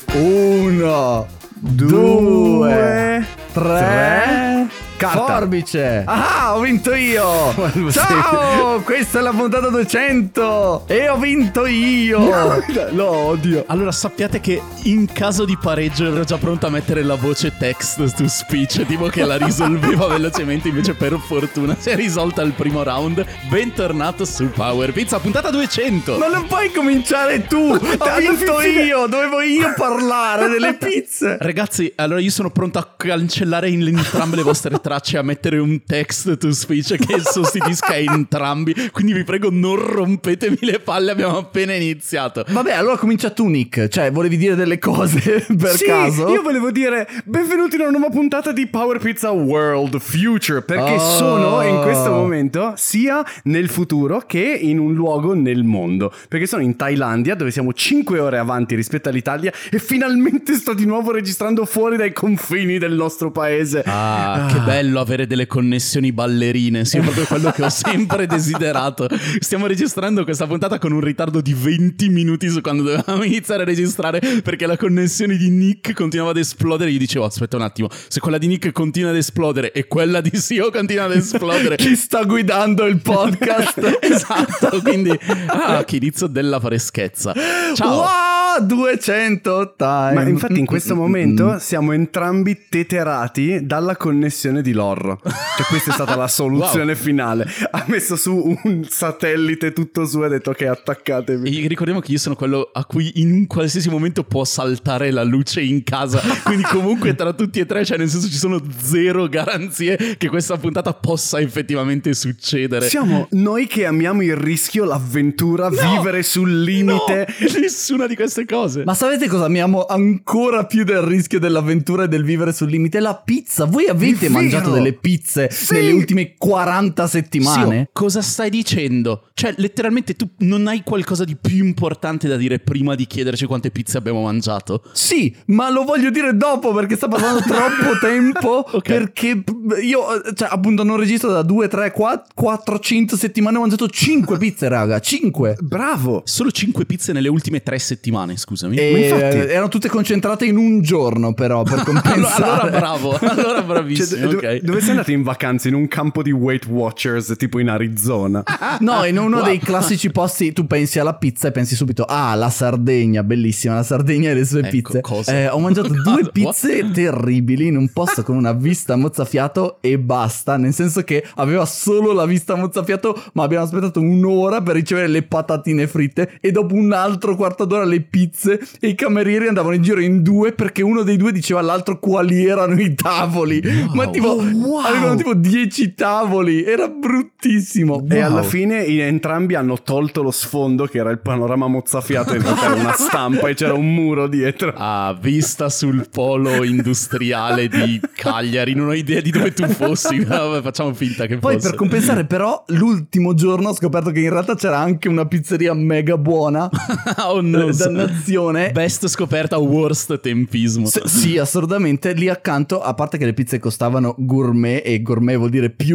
1, 2, 3... Carta. Forbice. Ah, ho vinto io. Ciao, questa è la puntata 200 e ho vinto io. No, oddio. Allora sappiate che in caso di pareggio ero già pronto a mettere la voce text to speech, tipo che la risolveva velocemente, invece per fortuna si è risolta il primo round. Bentornato su Power Pizza, puntata 200. Ma non puoi cominciare tu. Ho vinto io. Dovevo io parlare delle pizze. Ragazzi, allora io sono pronto a cancellare in entrambe le vostre tracce, a mettere un text to speech che sostituisca entrambi. Quindi vi prego, non rompetemi le palle, abbiamo appena iniziato. Vabbè, allora comincia tu, Nick. Cioè, volevi dire delle cose per caso? Io volevo dire benvenuti in una nuova puntata di Power Pizza World Future, perché sono in questo momento sia nel futuro che in un luogo nel mondo, perché sono in Thailandia, dove siamo 5 ore avanti rispetto all'Italia, e finalmente sto di nuovo registrando fuori dai confini del nostro paese. Che bello avere delle connessioni ballerine, sì, è proprio quello che ho sempre desiderato. Stiamo registrando questa puntata con un ritardo di 20 minuti su quando dovevamo iniziare a registrare, perché la connessione di Nick continuava ad esplodere. Gli dicevo, aspetta un attimo, se quella di Nick continua ad esplodere e quella di Sio continua ad esplodere, chi sta guidando il podcast? Esatto, quindi che inizio della freschezza. Ciao. Wow, 200 time. Ma infatti in questo momento siamo entrambi teterati dalla connessione di Lorro. Cioè questa è stata la soluzione finale. Ha messo su un satellite tutto su e ha detto ok, attaccatevi. E ricordiamo che io sono quello a cui in un qualsiasi momento può saltare la luce in casa. Quindi comunque tra tutti e tre, cioè nel senso, ci sono zero garanzie che questa puntata possa effettivamente succedere. Siamo noi che amiamo il rischio, l'avventura, vivere sul limite. No, nessuna di queste cose. Ma sapete cosa amiamo ancora più del rischio dell'avventura e del vivere sul limite? La pizza. Voi avete mangiato delle pizze nelle ultime 40 settimane? Sì, cosa stai dicendo? Cioè letteralmente tu non hai qualcosa di più importante da dire prima di chiederci quante pizze abbiamo mangiato? Sì, ma lo voglio dire dopo perché sta passando troppo tempo. Okay. Perché io, cioè appunto, non registro da 2, 3, 4, 5 settimane. Ho mangiato 5 pizze, raga, 5. Bravo. Solo 5 pizze nelle ultime 3 settimane, scusami. E Ma infatti erano tutte concentrate in un giorno, però, per compensare. Allora bravo, allora bravissimo. Cioè, ok. dove sei andato in vacanza? In un campo di Weight Watchers tipo in Arizona? No, in uno dei classici posti tu pensi alla pizza e pensi subito la Sardegna, bellissima la Sardegna e le sue pizze. cosa? Ho mangiato 2 pizze terribili in un posto con una vista mozzafiato e basta, nel senso che aveva solo la vista mozzafiato, ma abbiamo aspettato un'ora per ricevere le patatine fritte e dopo un altro quarto d'ora le pizze, e i camerieri andavano in giro in 2 perché uno dei 2 diceva all'altro quali erano i tavoli. Ma tipo avevano tipo 10 tavoli, era bruttissimo. E alla fine entrambi hanno tolto lo sfondo, che era il panorama mozzafiato, in realtà era una stampa e c'era un muro dietro. Vista sul polo industriale di Cagliari. Non ho idea di dove tu fossi. Vabbè, facciamo finta che Poi fosse. per compensare però l'ultimo giorno ho scoperto che in realtà c'era anche una pizzeria mega buona. Oh no, dannazione. Best scoperta, worst tempismo. Sì, assolutamente. Lì accanto, a parte che le pizze costavano gourmet, e gourmet vuol dire più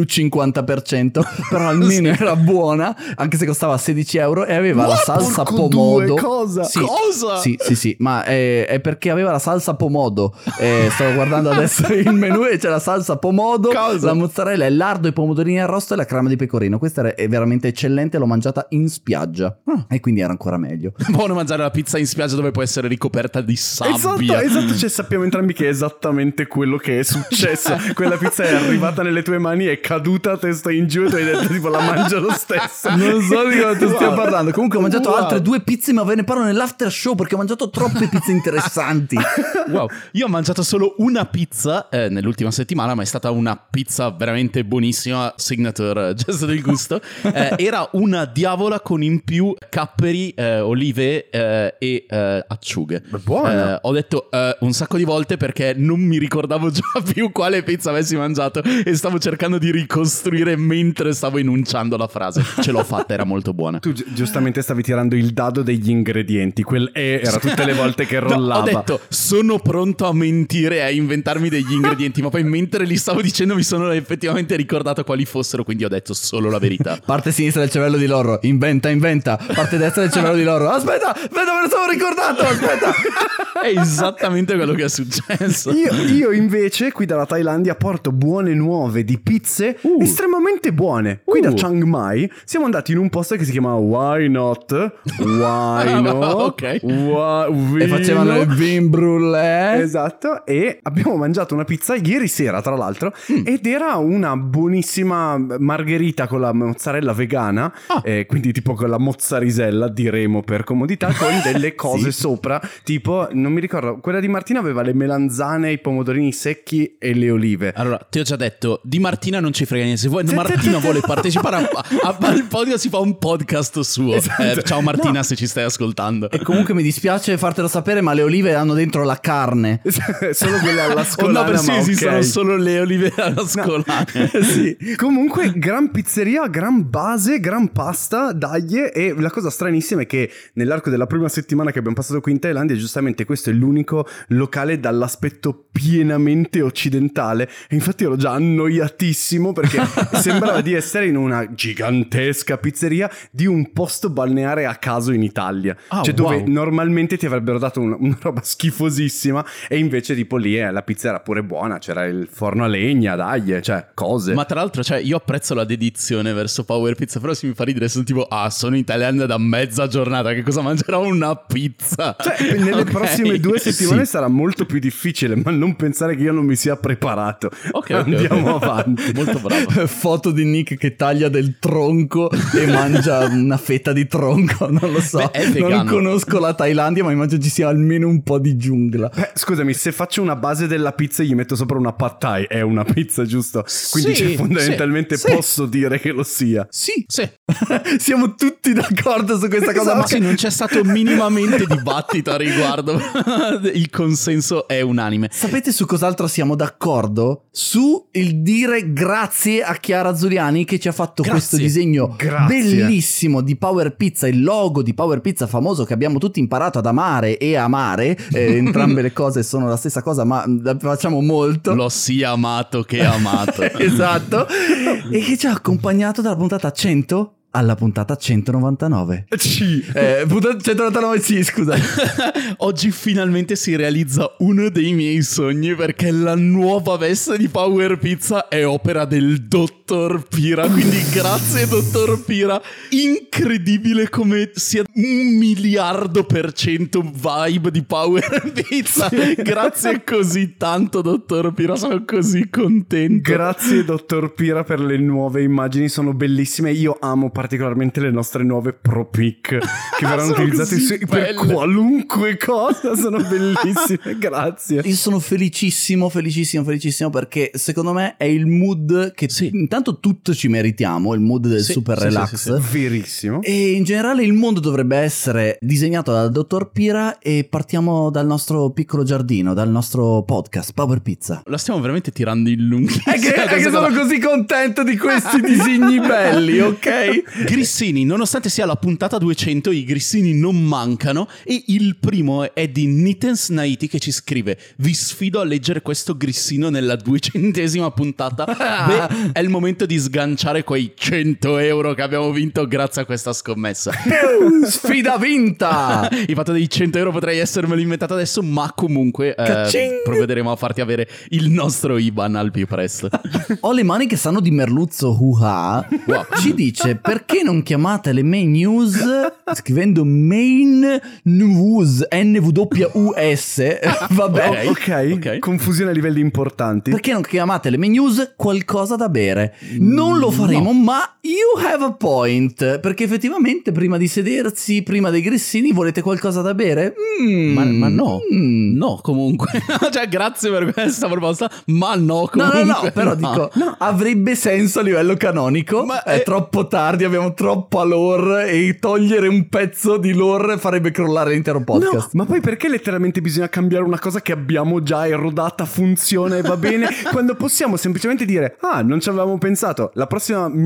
50%, però almeno era buona, anche se costava 16 euro, e aveva la salsa pomodo. Cosa? Sì, Cosa? Sì, ma è perché aveva la salsa pomodo. Stavo guardando adesso il menù e c'è la salsa pomodo, Cosa? la mozzarella, il lardo, i pomodorini arrosto e la crema di pecorino. Questa è veramente eccellente, l'ho mangiata in spiaggia e quindi era ancora meglio. Buono mangiare la pizza in spiaggia dove può essere ricoperta di sabbia. Esatto, cioè sappiamo entrambi che è esattamente quello che è successo. Quella pizza è arrivata nelle tue mani, è caduta, testa in giù, e tu hai detto tipo la mangio lo stesso. Non so di cosa tu stia parlando. Comunque ho mangiato altre 2 pizze, ma ve ne parlo nell'after show perché ho mangiato troppe pizze interessanti. Wow, io ho mangiato solo una pizza nell'ultima settimana, ma è stata una pizza veramente buonissima, signature gesto del gusto. Era una diavola con in più capperi, olive e acciughe. Buona. Ho detto un sacco di volte perché non mi ricordavo già più quale pizza avessi mangiato e stavo cercando di ricostruire mentre stavo enunciando la frase. Ce l'ho fatta, era molto buona. Tu giustamente stavi tirando il dado degli ingredienti, quel era tutte le volte che rollava. No, ho detto sono pronto a mentire e a inventarmi degli ingredienti, ma poi mentre li stavo dicendo mi sono effettivamente ricordato quali fossero, quindi ho detto solo la verità. Parte sinistra del cervello di Loro, inventa. Parte destra del cervello di Loro, aspetta, me lo stavo l'avevo ricordato, aspetta. È esattamente quello che è successo. Io invece qui dalla Thailandia porto buone nuove di pizze estremamente buone. Qui da Chiang Mai siamo andati in un posto che si chiama Why Not. Why Not? Ok. E facevano il vin brûlé. Esatto. E abbiamo mangiato una pizza ieri sera, tra l'altro, ed era una buonissima margherita con la mozzarella vegana, quindi tipo con la mozzarisella, diremo per comodità, con delle cose sopra, tipo, non mi ricordo, quella di Martina aveva le melanzane, i pomodorini secchi e le olive. Allora, ti ho già detto, di Martina non ci frega niente. Se Martina vuole partecipare al podcast, si fa un podcast suo. Esatto. Ciao Martina, se ci stai ascoltando. E comunque mi dispiace fartelo sapere, ma le olive hanno dentro la carne. Solo quella alla scolana, no, ma esistono ok. solo le olive alla scolana. Sì. Comunque gran pizzeria, gran base, gran pasta, dai. E la cosa stranissima è che nell'arco della prima settimana che abbiamo passato qui in Thailandia, giustamente questo è l'unico locale dall'aspetto pienamente occidentale, e infatti ero già annoiatissimo perché sembrava di essere in una gigantesca pizzeria di un posto balneare a caso in Italia, cioè dove normalmente ti avrebbero dato una roba schifosissima, e invece tipo lì la pizza era pure buona, c'era il forno a legna, dai, cioè cose. Ma tra l'altro, cioè, io apprezzo la dedizione verso Power Pizza, però se mi fa ridere sono tipo, sono in Thailandia da mezza giornata, che cosa mangerò? Una pizza. Cioè, nelle prossime 2 settimane sarà molto più difficile, ma non pensare che io non mi sia preparato. Andiamo avanti. Molto bravo. Foto di Nick che taglia del tronco e mangia una fetta di tronco, non lo so. Beh, è vegano. Non conosco la Thailandia, ma immagino ci sia almeno un po' di giungla. Scusami, se faccio una base della pizza e gli metto sopra una pad thai, è una pizza, giusto? Quindi Sì, fondamentalmente sì. posso dire che lo sia. Sì. Siamo tutti d'accordo su questa cosa. Ma sì, non c'è stato minimamente dibattito a riguardo. Il consenso è unanime. Sapete su cos'altro siamo d'accordo? Su il dire grazie a Chiara Zuliani che ci ha fatto questo disegno bellissimo di Power Pizza, il logo di Power Pizza famoso che abbiamo tutti imparato ad amare e amare. Entrambe le cose sono la stessa cosa, ma la facciamo molto. L'ho sia amato che amato. Esatto. E che ci ha accompagnato dalla puntata 100 alla puntata 199. Puntata 199, sì, scusa. Oggi finalmente si realizza uno dei miei sogni, perché la nuova veste di Power Pizza è opera del Dottor Pira. Quindi grazie Dottor Pira. Incredibile come sia 1.000.000% vibe di Power Pizza. Grazie così tanto Dottor Pira, sono così contento. Grazie Dottor Pira per le nuove immagini, sono bellissime. Io amo particolarmente le nostre nuove Pro Pic che verranno utilizzate per qualunque cosa, sono bellissime. Grazie. Io sono felicissimo perché secondo me è il mood che intanto tutto ci meritiamo, il mood del super relax. Verissimo. E in generale il mondo dovrebbe essere disegnato dal Dottor Pira, e partiamo dal nostro piccolo giardino, dal nostro podcast Power Pizza. La stiamo veramente tirando in lunghissimo. È che sono così contento di questi disegni belli, ok? Grissini, nonostante sia la puntata 200, i grissini non mancano, e il primo è di Nitens Naiti che ci scrive: vi sfido a leggere questo grissino nella 200esima puntata. Beh, è il momento di sganciare quei 100 euro che abbiamo vinto grazie a questa scommessa. Sfida vinta! Il fatto dei 100 euro potrei essermelo inventato adesso, ma comunque provvederemo a farti avere il nostro IBAN al più presto. Ho le mani che sanno di merluzzo. Wow. Ci dice: perché non chiamate le main news scrivendo main news NWUS? Vabbè, ok. Confusione a livelli importanti. perché non chiamate le main news qualcosa da bere? Non lo faremo, ma you have a point, perché effettivamente prima di sedersi, prima dei grissini, volete qualcosa da bere? Ma no. No, comunque. Cioè, grazie per questa proposta, ma no, comunque. No, però dico, avrebbe senso a livello canonico, ma è troppo tardi, abbiamo troppa lore, e togliere un pezzo di lore farebbe crollare l'intero podcast. No, ma poi perché letteralmente bisogna cambiare una cosa che abbiamo già erodata, funziona e va bene, quando possiamo semplicemente dire: non ci avevamo pensato, la prossima minchiata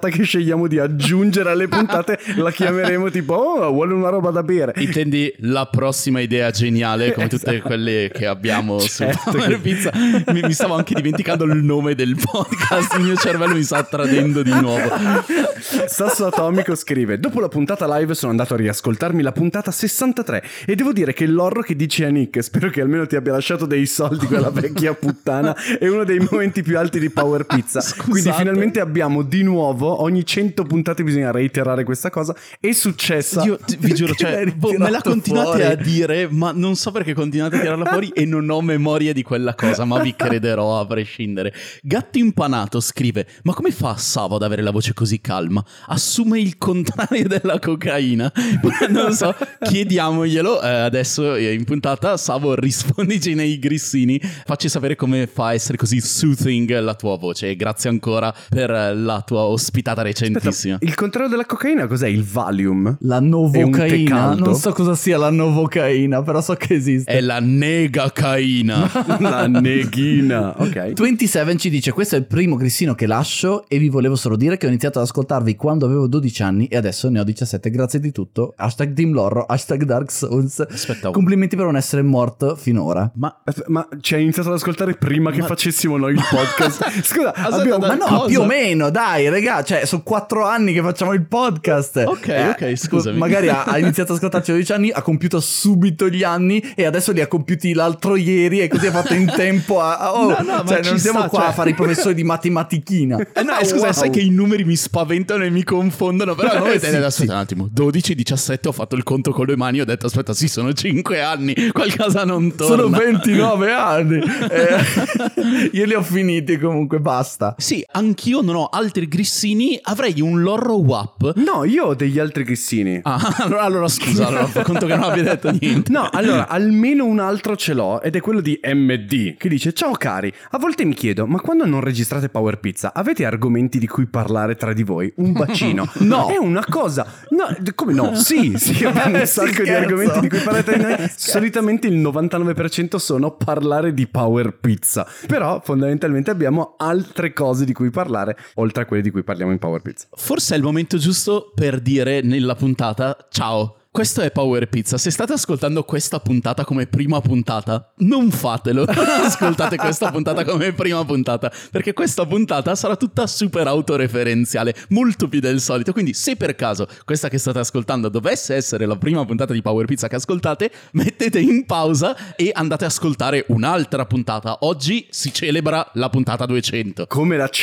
carta che scegliamo di aggiungere alle puntate la chiameremo tipo oh, vuole una roba da bere. Intendi la prossima idea geniale come tutte quelle che abbiamo Certo su Power che- Pizza. Mi stavo anche dimenticando il nome del podcast, il mio cervello mi sta tradendo di nuovo. Sasso Atomico scrive: dopo la puntata live sono andato a riascoltarmi la puntata 63 e devo dire che l'orro che dici a Nick, spero che almeno ti abbia lasciato dei soldi quella vecchia puttana, è uno dei momenti più alti di Power Pizza. Scusate. Quindi finalmente abbiamo di nuovo, ogni 100 puntate bisogna reiterare questa cosa, è successa. Io vi giuro, Perché cioè, l'hai me la ritirato continuate fuori? a dire, ma non so perché continuate a tirarla fuori e non ho memoria di quella cosa, ma vi crederò a prescindere. Gatto Impanato scrive: ma come fa Savo ad avere la voce così calma? Assume il contrario della cocaina? Non lo so, chiediamoglielo adesso in puntata. Savo, rispondici nei grissini, facci sapere come fa a essere così soothing la tua voce, e grazie ancora per la tua ospitata recentissima. Il contrario della cocaina cos'è? Il Valium? La È un tè novocaina. caldo? Non so cosa sia la novocaina, però so che esiste. È la negacaina. La neghina. Ok. 27 ci dice: questo è il primo grissino che lascio e vi volevo solo dire che ho iniziato ad ascoltarvi quando avevo 12 anni e adesso ne ho 17. Grazie di tutto. Hashtag Team Lorro, hashtag Dark Souls. Aspetta. Complimenti per non essere morto finora. Ma ci hai iniziato ad ascoltare prima che facessimo noi il podcast? Scusa, abbiamo... Ma no, cosa? più o meno, dai, raga, cioè sono 4 anni che facciamo il podcast. Ok, scusami. Magari ha iniziato ad ascoltarci a 12 anni, ha compiuto subito gli anni e adesso li ha compiuti l'altro ieri e così ha fatto in tempo No, ma cioè ci non siamo sta, qua cioè. a fare i professori di matematichina. No, scusa, wow. sai che i numeri mi spaventano e mi confondono, però Sì, aspetta sì. un attimo, 12, 17, ho fatto il conto con le mani, ho detto aspetta, sì, sono 5 anni, qualcosa non torna. Sono 29 anni. Io li ho finiti comunque, basta. Sì, anch'io non ho altri grissini, avrei un lorro WAP. No, io ho degli altri grissini. Ah, allora scusa, allora fa conto che non abbia detto niente. No, allora, almeno un altro ce l'ho ed è quello di MD, che dice: ciao cari, a volte mi chiedo, ma quando non registrate Power Pizza avete argomenti di cui parlare tra di voi? Un bacino. No. È una cosa. No, come no? Sì, abbiamo un sacco di Scherzo. argomenti di cui parlare tra di noi. Solitamente il 99% sono parlare di Power Pizza. Però fondamentalmente abbiamo altre cose di cui parlare, oltre a quelle di cui parliamo in Power Pizza. Forse è il momento giusto per dire nella puntata ciao. Questo è Power Pizza. Se state ascoltando questa puntata come prima puntata, non fatelo. Ascoltate questa puntata come prima puntata, perché questa puntata sarà tutta super autoreferenziale, molto più del solito. Quindi se per caso questa che state ascoltando dovesse essere la prima puntata di Power Pizza che ascoltate, mettete in pausa e andate a ascoltare un'altra puntata. Oggi si celebra la puntata 200. Come la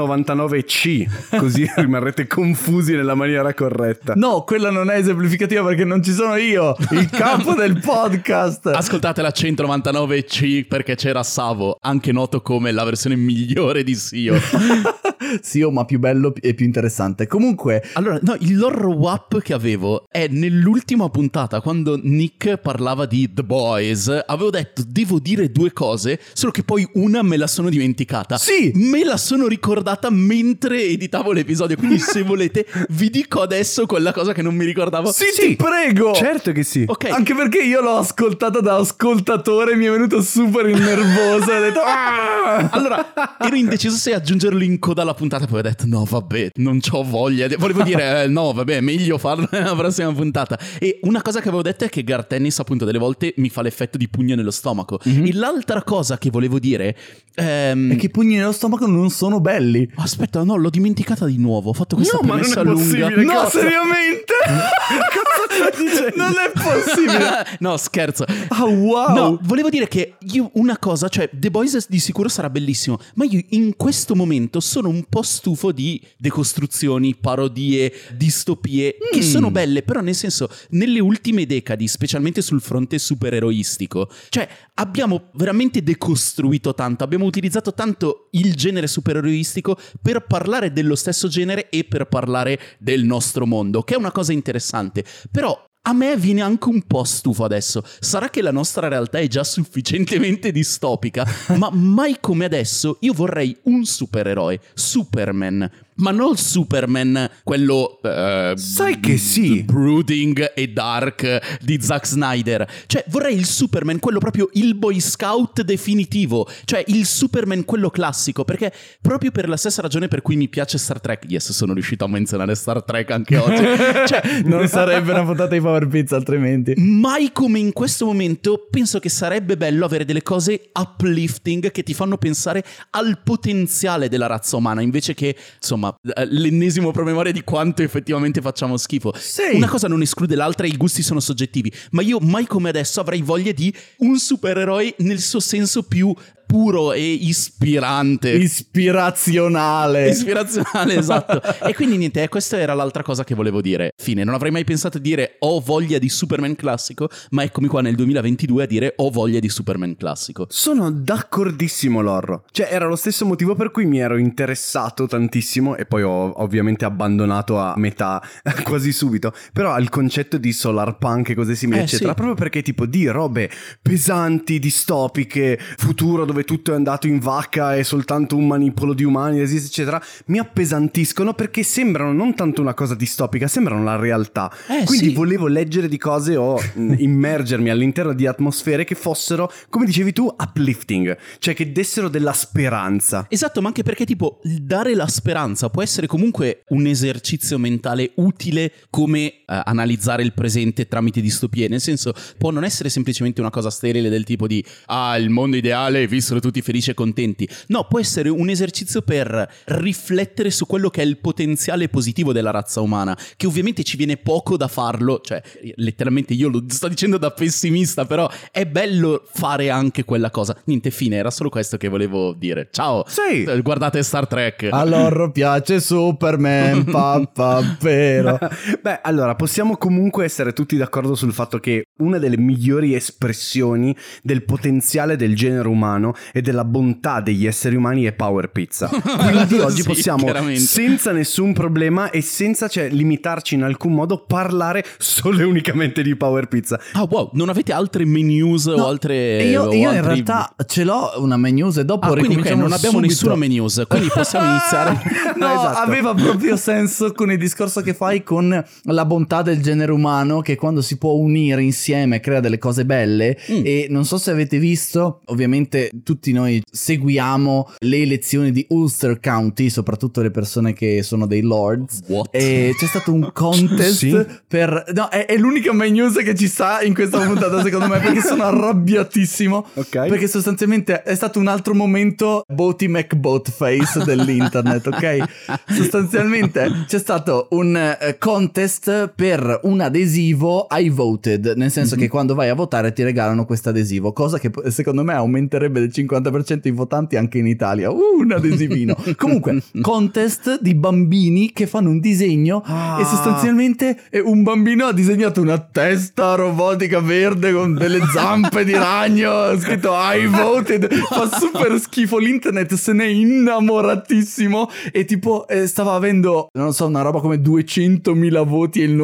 199C, così rimarrete confusi nella maniera corretta. No, quella non è esemplificativa perché non ci sono io, il capo del podcast. Ascoltate la 199C perché c'era Savo, anche noto come la versione migliore di Sio. Sì, ma più bello e più interessante. Comunque, Allora, no, il lore WAP che avevo è nell'ultima puntata, quando Nick parlava di The Boys. Avevo detto, devo dire due cose, solo che poi una me la sono dimenticata. Sì! Me la sono ricordata mentre editavo l'episodio, quindi se volete vi dico adesso quella cosa che non mi ricordavo. sì, ti prego. Certo che sì. Ok. Anche perché io l'ho ascoltata da ascoltatore, mi è venuto super nervoso e ho detto "Ah!" Allora, ero indeciso se aggiungerlo in coda alla puntata, poi ho detto no vabbè, non c'ho voglia. Volevo dire no vabbè, meglio farlo nella prossima puntata. E una cosa che avevo detto è che Gar Tennis appunto delle volte mi fa l'effetto di pugno nello stomaco. E l'altra cosa che volevo dire è che i pugni nello stomaco non sono belli. aspetta, no, l'ho dimenticata di nuovo. Ho fatto questa No, ma non premessa è lunga. possibile. No, cosa? seriamente? Cosa stai dicendo? Non è possibile. No, scherzo. Ah, wow. No, volevo dire che io una cosa, cioè The Boys di sicuro sarà bellissimo, ma io in questo momento sono un po' stufo di decostruzioni, parodie, distopie, che sono belle, però nel senso, nelle ultime decadi, specialmente sul fronte supereroistico, cioè abbiamo veramente decostruito tanto, abbiamo utilizzato tanto il genere supereroistico per parlare dello stesso genere e per parlare del nostro mondo, che è una cosa interessante, però a me viene anche un po' stufo adesso. Sarà che la nostra realtà è già sufficientemente distopica, ma mai come adesso io vorrei un supereroe, Superman. ma non Superman, quello sai che sì, brooding e dark di Zack Snyder. Cioè vorrei il Superman, quello proprio il Boy Scout definitivo, cioè il Superman quello classico, perché proprio per la stessa ragione per cui mi piace Star Trek. Yes, sono riuscito a menzionare Star Trek anche oggi. Cioè, non sarebbe una puntata di Power Pizza altrimenti. Mai come in questo momento penso che sarebbe bello avere delle cose uplifting che ti fanno pensare al potenziale della razza umana, invece che, insomma, l'ennesimo promemoria di quanto effettivamente facciamo schifo. Sì. Una cosa non esclude l'altra e i gusti sono soggettivi, ma io mai come adesso avrei voglia di un supereroe nel suo senso più puro e ispirante. Ispirazionale, esatto. E quindi niente, questa era l'altra cosa che volevo dire. Fine, non avrei mai pensato di dire ho voglia di Superman classico, ma eccomi qua nel 2022 a dire ho voglia di Superman classico. Sono d'accordissimo, Lorro. Cioè era lo stesso motivo per cui mi ero interessato tantissimo e poi ho ovviamente abbandonato a metà quasi subito, però al concetto di solar punk e cose simili eccetera, sì. proprio perché tipo di robe pesanti, distopiche, futuro dove tutto è andato in vacca e soltanto un manipolo di umani esiste eccetera, mi appesantiscono perché sembrano non tanto una cosa distopica, sembrano la realtà. Quindi sì. volevo leggere di cose o immergermi all'interno di atmosfere che fossero, come dicevi tu, uplifting, cioè che dessero della speranza. Esatto, ma anche perché tipo dare la speranza può essere comunque un esercizio mentale utile come analizzare il presente tramite distopie, nel senso può non essere semplicemente una cosa sterile del tipo di il mondo ideale, vissero tutti felici e contenti. No, può essere un esercizio per riflettere su quello che è il potenziale positivo della razza umana, che ovviamente ci viene poco da farlo, cioè letteralmente io lo sto dicendo da pessimista, però è bello fare anche quella cosa. Niente, fine, era solo questo che volevo dire. Ciao. Sì. Guardate Star Trek. Allora piace Superman, papà, vero. Beh, allora possiamo comunque essere tutti d'accordo sul fatto che una delle migliori espressioni del potenziale del genere umano e della bontà degli esseri umani è Power Pizza. Quindi oggi Sì, possiamo chiaramente. senza nessun problema e senza limitarci in alcun modo parlare solo e unicamente di Power Pizza. Ah wow, non avete altre menus o altre... Io o in altri... realtà ce l'ho una menus e dopo quindi ricominciamo non abbiamo subito. nessuna menus, quindi possiamo iniziare. No, Esatto. aveva proprio senso con il discorso che fai con la bontà del genere umano, che quando si può unire insieme crea delle cose belle. E non so se avete visto, ovviamente tutti noi seguiamo le elezioni di Ulster County, soprattutto le persone che sono dei lords. What? E c'è stato un contest Sì? per... No, è l'unica main news che ci sta in questa puntata secondo me, perché sono arrabbiatissimo. Ok. Perché sostanzialmente è stato un altro momento Boaty McBoatface dell'internet, ok? Sostanzialmente c'è stato un contest per un adesivo I voted, nel senso che quando vai a votare ti regalano questo adesivo, cosa che secondo me aumenterebbe del 50% i votanti anche in Italia. Un adesivino. Comunque, contest di bambini che fanno un disegno e sostanzialmente un bambino ha disegnato una testa robotica verde con delle zampe di ragno, scritto I voted. Fa super schifo, l'internet se n'è innamoratissimo e tipo stava avendo, non so, una roba come 200.000 voti e il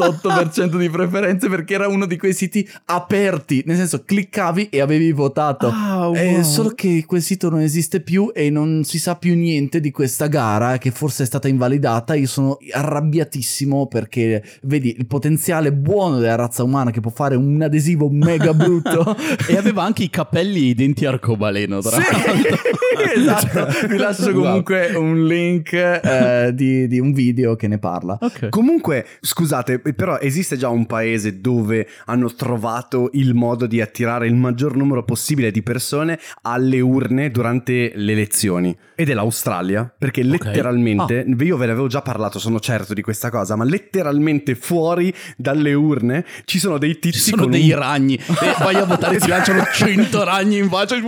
98% di preferenze, perché era uno di quei siti aperti, nel senso cliccavi e avevi votato. Wow. Solo che quel sito non esiste più e non si sa più niente di questa gara, che forse è stata invalidata. Io sono arrabbiatissimo perché vedi il potenziale buono della razza umana che può fare un adesivo mega brutto. E aveva anche i capelli e i denti arcobaleno, tra l'altro. Esatto, vi lascio comunque un link di un video che ne parla. Ok. Comunque, scusate, però esiste già un paese dove hanno trovato il modo di attirare il maggior numero possibile di persone alle urne durante le elezioni, ed è l'Australia, perché letteralmente, io ve ne avevo già parlato, sono certo di questa cosa, ma letteralmente fuori dalle urne ci sono dei tizi Ci sono con dei ragni e vai a votare, ti lanciano 100 ragni in faccia.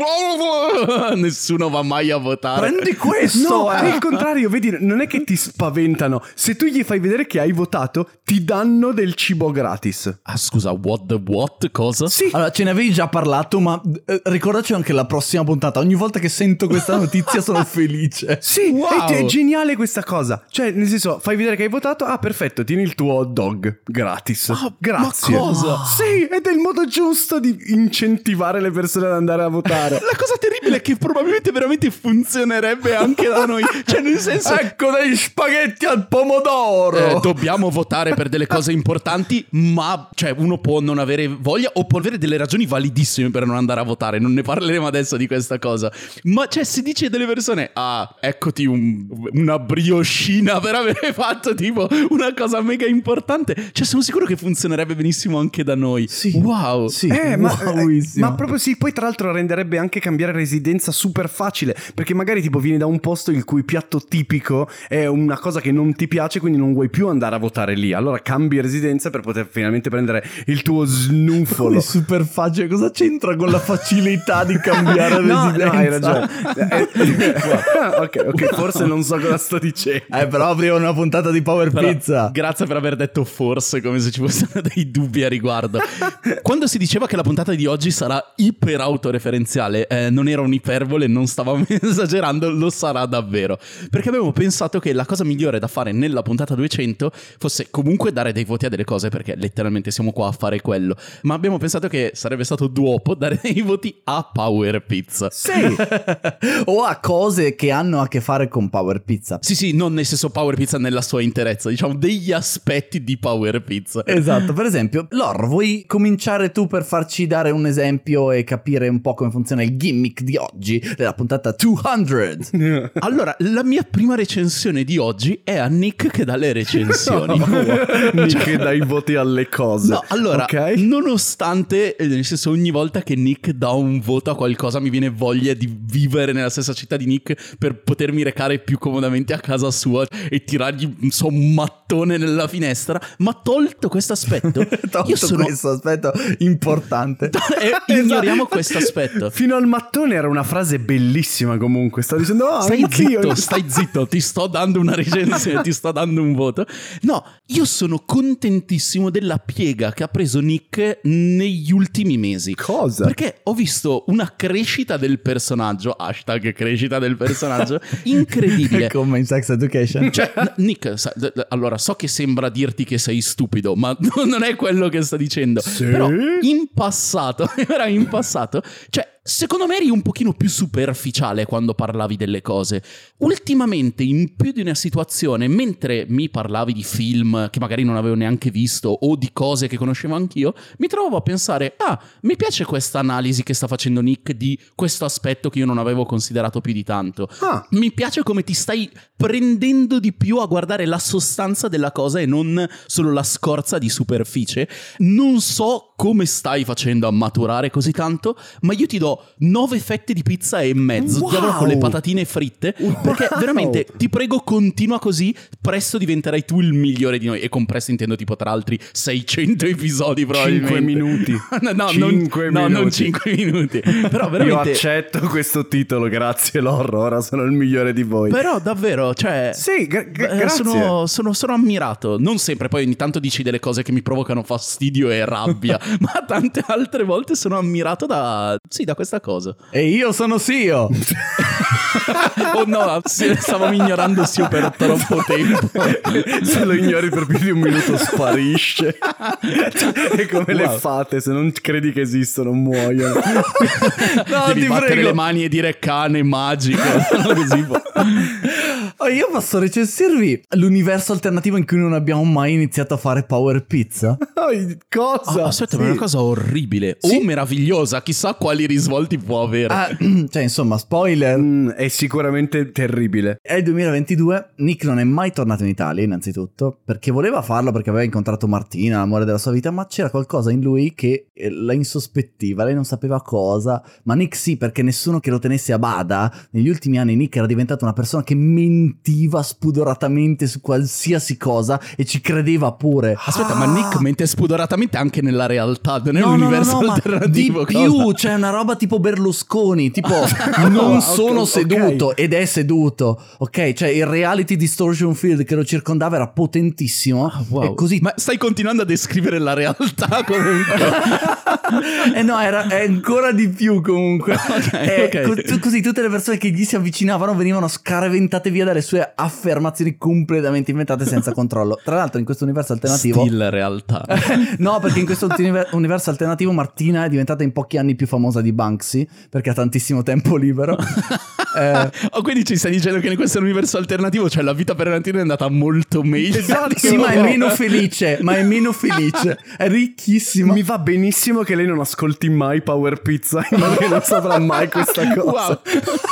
Nessuno va mai a votare. Prendi questo! No, è il contrario, vedi, non è che ti spaventano. Se tu gli fai vedere che hai votato, ti danno del cibo gratis. Ah, scusa, what? Cosa? Sì. Allora, ce ne avevi già parlato, ma ricordaci anche la prossima puntata. Ogni volta che sento questa notizia sono felice. Sì, Wow. è geniale questa cosa. Cioè, nel senso, fai vedere che hai votato. Ah, perfetto, tieni il tuo hot dog gratis. Grazie. Ma cosa? Sì, ed è il modo giusto di incentivare le persone ad andare a votare. La cosa terribile è che probabilmente veramente funzionerebbe anche da noi. Cioè, nel senso, Ecco degli spaghetti al pomodoro. dobbiamo votare per delle cose importanti, ma cioè uno può non avere voglia o può avere delle ragioni validissime per non andare a votare. Non ne parleremo adesso di questa cosa. Ma cioè, si dice delle persone: ah, eccoti una brioscina per avere fatto tipo una cosa mega importante. Cioè, sono sicuro che funzionerebbe benissimo anche da noi. Sì. Wow. Sì, Ma proprio sì, poi tra l'altro renderebbe anche cambiare residenza super facile, perché magari tipo vieni da un posto il cui piatto tipico è una cosa che non ti piace, quindi non vuoi più andare a votare lì, allora cambi residenza per poter finalmente prendere il tuo snuffolo. Come super facile, cosa c'entra con la facilità di cambiare residenza? No, hai ragione. Ok, forse non so cosa sto dicendo. Però aprivo una puntata di Power Però, Pizza. grazie per aver detto forse, come se ci fossero dei dubbi a riguardo. Quando si diceva che la puntata di oggi sarà iper autoreferenziale, non era un'iperbole, non stavamo esagerando, lo sarà davvero. Perché abbiamo pensato che la cosa migliore da fare nella puntata 200 fosse comunque dare dei voti a delle cose, perché letteralmente siamo qua a fare quello. Ma abbiamo pensato che sarebbe stato duopo dare dei voti a Power Pizza. Sì. O a cose che hanno a che fare con Power Pizza. Sì, non nel senso Power Pizza nella sua interezza, diciamo degli aspetti di Power Pizza. Esatto, per esempio, Lor, vuoi cominciare tu per farci dare un esempio e capire un po' come funziona il gimmick di oggi, della puntata 200? Allora, la mia prima recensione di oggi è a Nick che dà le recensioni. Nick dà i voti alle cose. No, allora, ok? nonostante, nel senso, ogni volta che Nick dà un voto a qualcosa mi viene voglia di vivere nella stessa città di Nick per potermi recare più comodamente a casa sua e tirargli un mattone nella finestra. Ma tolto questo aspetto, io sono... questo aspetto importante. Ignoriamo questo aspetto. Fino al mattone era una frase bellissima comunque. Sto dicendo, Stai zitto, ti sto dando una recensione, ti sto dando un voto. No, io sono contentissimo della piega che ha preso Nick negli ultimi mesi. Cosa? Perché ho visto una crescita del personaggio, hashtag crescita del personaggio, incredibile. Come in Sex Education. Cioè, Nick, allora so che sembra dirti che sei stupido, ma non è quello che sto dicendo. Sì? Però in passato, cioè, secondo me eri un pochino più superficiale quando parlavi delle cose. Ultimamente, in più di una situazione, mentre mi parlavi di film che magari non avevo neanche visto o di cose che conoscevo anch'io, mi trovavo a pensare, mi piace questa analisi che sta facendo Nick di questo aspetto che io non avevo considerato più di tanto. Mi piace come ti stai prendendo di più a guardare la sostanza della cosa e non solo la scorza di superficie. Non so come stai facendo a maturare così tanto, ma io ti do 9 fette di pizza e mezzo. Wow. Ti avrò con le patatine fritte. Perché veramente, ti prego, continua così. Presto diventerai tu il migliore di noi. E con presto intendo tipo tra altri 600 episodi probabilmente. 5 minuti. Non 5 minuti. Però veramente... Io accetto questo titolo, grazie Lor, ora sono il migliore di voi. Però davvero, cioè... Sì, grazie. Sono ammirato. Non sempre, poi ogni tanto dici delle cose che mi provocano fastidio e rabbia. Ma tante altre volte sono ammirato da questa cosa. E io sono Sio. Oh no, stavamo ignorando Sio per troppo tempo. Se lo ignori per più di un minuto sparisce. È come le fate, se non credi che esistono muoiono. No, Devi ti battere prego. le mani e dire cane magico. Così. Io posso recensirvi l'universo alternativo in cui non abbiamo mai iniziato a fare Power Pizza. Cosa? Aspetta, ma è una cosa orribile o meravigliosa, chissà quali risvolti può avere. Cioè, insomma, spoiler. È sicuramente terribile. È il 2022, Nick non è mai tornato in Italia innanzitutto, perché voleva farlo perché aveva incontrato Martina, l'amore della sua vita, ma c'era qualcosa in lui che la insospettiva, lei non sapeva cosa, ma Nick sì, perché nessuno che lo tenesse a bada. Negli ultimi anni Nick era diventato una persona che mentiva spudoratamente su qualsiasi cosa e ci credeva pure. Aspetta, ma Nick mente spudoratamente anche nella realtà, non è un universo alternativo. Ma di più, c'è una roba tipo Berlusconi, tipo non sono seduto ed è seduto, ok? Cioè il reality distortion field che lo circondava era potentissimo. Wow. E così... Ma stai continuando a descrivere la realtà comunque. No, è ancora di più comunque. Ok. Così tutte le persone che gli si avvicinavano venivano scaraventate via dalle sue affermazioni completamente inventate senza controllo. Tra l'altro in questo universo alternativo... Still realtà. No, perché in questo universo alternativo Martina è diventata in pochi anni più famosa di Banksy, perché ha tantissimo tempo libero. Quindi ci stai dicendo che in questo universo alternativo, cioè, la vita per Martina è andata molto meglio. Sì, ma è meno felice, è ricchissima. Mi va benissimo che lei non ascolti mai Power Pizza, in modo che non saprà mai questa cosa. Wow.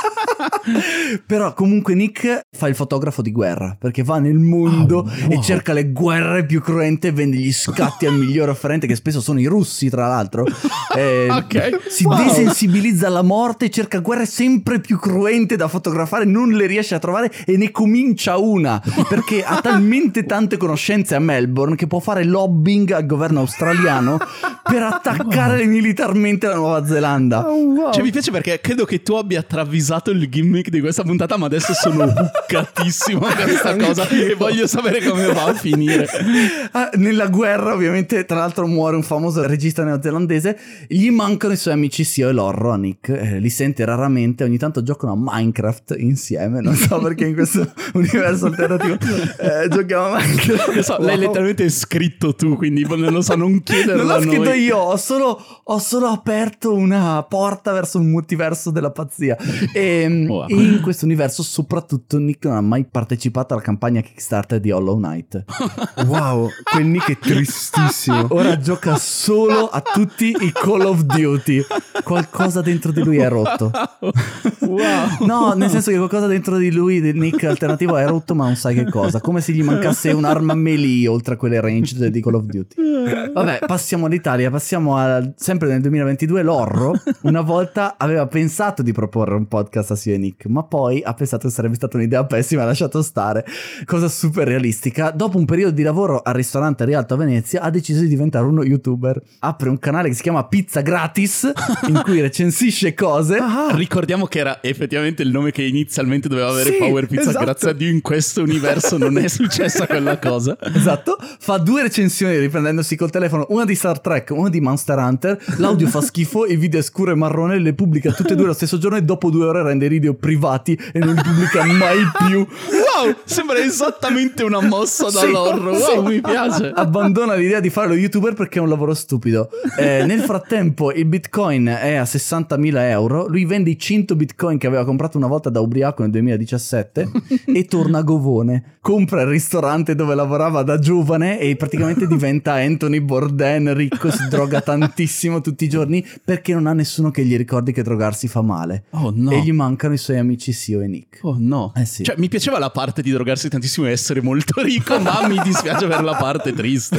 Però comunque Nick fa il fotografo di guerra, perché va nel mondo e cerca le guerre più cruente e vende gli scatti al migliore offerente, che spesso sono i russi, tra l'altro. Si desensibilizza alla morte e cerca guerre sempre più cruente da fotografare, non le riesce a trovare e ne comincia una, perché ha talmente tante conoscenze a Melbourne che può fare lobbying al governo australiano per attaccare militarmente la Nuova Zelanda. Cioè mi piace perché credo che tu abbia travisato il gimmick di questa puntata, ma adesso sono huccatissimo a questa cosa e voglio sapere come va a finire. Nella guerra ovviamente, tra l'altro, muore un famoso regista neozelandese. Gli mancano i suoi amici Sio e Lorro a Nick, li sente raramente, ogni tanto giocano a Minecraft insieme, non so perché in questo universo alternativo giochiamo a Minecraft. Lo so, l'hai letteralmente scritto tu, quindi non lo so, non chiederlo. Non l'ho scritto io, ho solo aperto una porta verso un multiverso della pazzia. E in questo universo soprattutto Nick non ha mai partecipato alla campagna Kickstarter di Hollow Knight. Wow, quel Nick è tristissimo. Ora gioca solo a tutti i Call of Duty. Qualcosa dentro di lui è rotto. Wow. No, nel senso che qualcosa dentro di lui, del Nick alternativo, è rotto, ma non sai che cosa. Come se gli mancasse un'arma melee oltre a quelle ranged di Call of Duty. Vabbè, passiamo all'Italia, sempre nel 2022. Lorro una volta aveva pensato di proporre un podcast a Sio e Nick, ma poi ha pensato che sarebbe stata un'idea pessima, ha lasciato stare. Cosa super realistica. Dopo un periodo di lavoro al ristorante Rialto a Venezia ha deciso di diventare uno youtuber. Apre un canale che si chiama Pizza Gratis, in cui recensisce cose. Ricordiamo che era effettivamente il nome che inizialmente doveva avere Power Pizza. Esatto. Grazie a Dio in questo universo non è successa quella cosa. Esatto. Fa 2 recensioni riprendendosi col telefono, una di Star Trek, una di Monster Hunter. L'audio fa schifo, il video è scuro e marrone, le pubblica tutte e 2 lo stesso giorno e dopo 2 ore rende i video privati e non li pubblica mai più. Wow, sembra esattamente una mossa da Lorro. Wow, mi piace. Abbandona l'idea di fare lo youtuber perché è un lavoro stupido. Nel frattempo il bitcoin è a 60.000 euro. Lui vende i 100 bitcoin che aveva comprato una volta da ubriaco nel 2017 e torna a Govone. Compra il ristorante dove lavorava da giovane e praticamente diventa Anthony Bourdain, ricco, si droga tantissimo tutti i giorni perché non ha nessuno che gli ricordi che drogarsi fa male. Oh no. E gli mancano i suoi amici Sio e Nick. Oh no. Sì. Cioè mi piaceva la parte di drogarsi tantissimo e essere molto ricco, ma mi dispiace per la parte triste.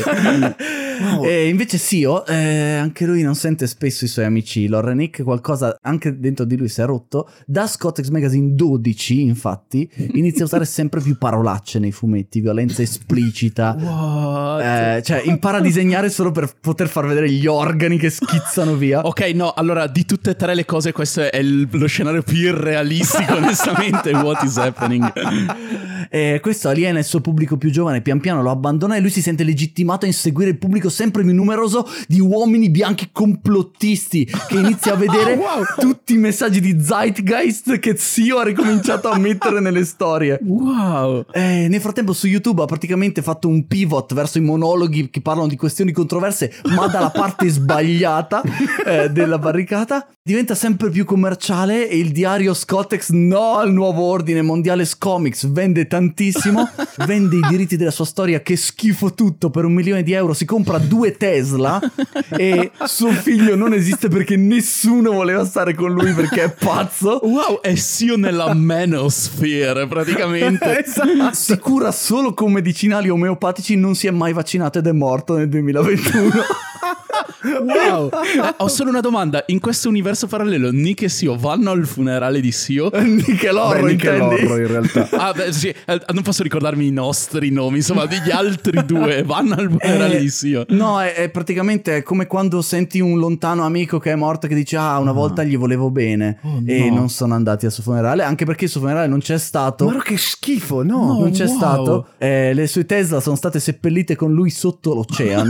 E invece Sio, anche lui non sente spesso i suoi amici Lorro e Nick, qualcosa anche dentro di lui si è rotto. Da Scottex Magazine 12 infatti inizia a usare sempre più parolacce nei fumetti, violenza esplicita. Cioè impara a disegnare solo per poter far vedere gli organi che schizzano via. Ok, no, allora di tutte e tre le cose questo è lo scenario più irrealistico onestamente. What is happening? Questo aliena il suo pubblico più giovane, pian piano lo abbandona e lui si sente legittimato a inseguire il pubblico sempre più numeroso di uomini bianchi complottisti, che inizia a vedere tutti i messaggi di Zeitgeist che Sio ha ricominciato a mettere nelle storie. Wow. Nel frattempo su YouTube ha praticamente fatto un pivot verso i monologhi che parlano di questioni controverse, ma dalla parte sbagliata della barricata. Diventa sempre più commerciale e il diario Scottex no al nuovo ordine mondiale Scomics vende tantissimo, vende i diritti della sua storia, che schifo tutto, per €1 milione, si compra 2 Tesla e suo figlio non esiste perché nessuno voleva stare con lui perché è pazzo. Wow, è Sio nella manosphere praticamente. Esatto. Si cura solo con medicinali omeopatici, non si è mai vaccinato ed è morto nel 2021. Wow. Ho solo una domanda. In questo universo parallelo Nick e Sio vanno al funerale di Sio? Nick e Lorro, intendi? in realtà. Ah, beh, sì, non posso ricordarmi i nostri nomi, insomma, degli altri due vanno al funerale di Sio. No, è praticamente come quando senti un lontano amico che è morto che dice una volta gli volevo bene e non sono andati al suo funerale, anche perché il suo funerale non c'è stato. Ma che schifo, no. Non c'è stato. Le sue Tesla sono state seppellite con lui sotto l'oceano.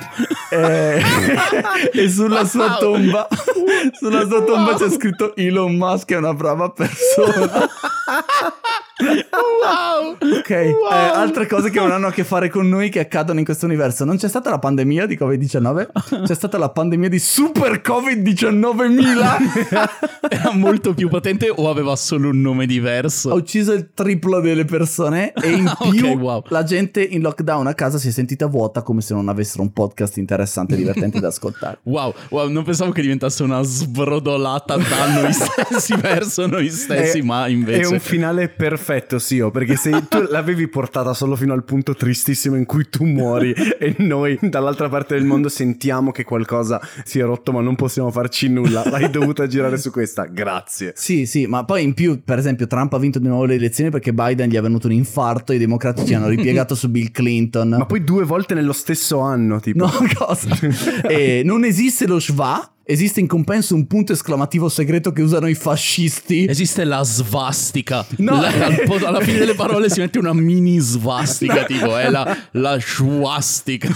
E sulla sua tomba c'è scritto Elon Musk è una brava persona. Wow. Ok, altre cose che non hanno a che fare con noi che accadono in questo universo. Non c'è stata la pandemia di Covid-19, c'è stata la pandemia di Super Covid-19.000. Era molto più potente o aveva solo un nome diverso? Ha ucciso il triplo delle persone e in più Ok, wow. la gente in lockdown a casa si è sentita vuota, come se non avessero un podcast interessante e divertente da ascoltare. Wow, non pensavo che diventasse una sbrodolata da noi stessi verso noi stessi, ma invece è un finale perfetto, Sio, perché se tu l'avevi portata solo fino al punto tristissimo in cui tu muori e noi dall'altra parte del mondo sentiamo che qualcosa si è rotto ma non possiamo farci nulla, l'hai dovuta girare su questa, grazie. Sì, ma poi in più, per esempio, Trump ha vinto di nuovo le elezioni perché Biden gli è venuto un infarto e i democratici hanno ripiegato su Bill Clinton. Ma poi 2 volte nello stesso anno, tipo. No, cosa? E non esiste lo schwa. Esiste in compenso un punto esclamativo segreto che usano i fascisti. esiste la svastica. No. Alla fine delle parole si mette una mini svastica, tipo è la swastika.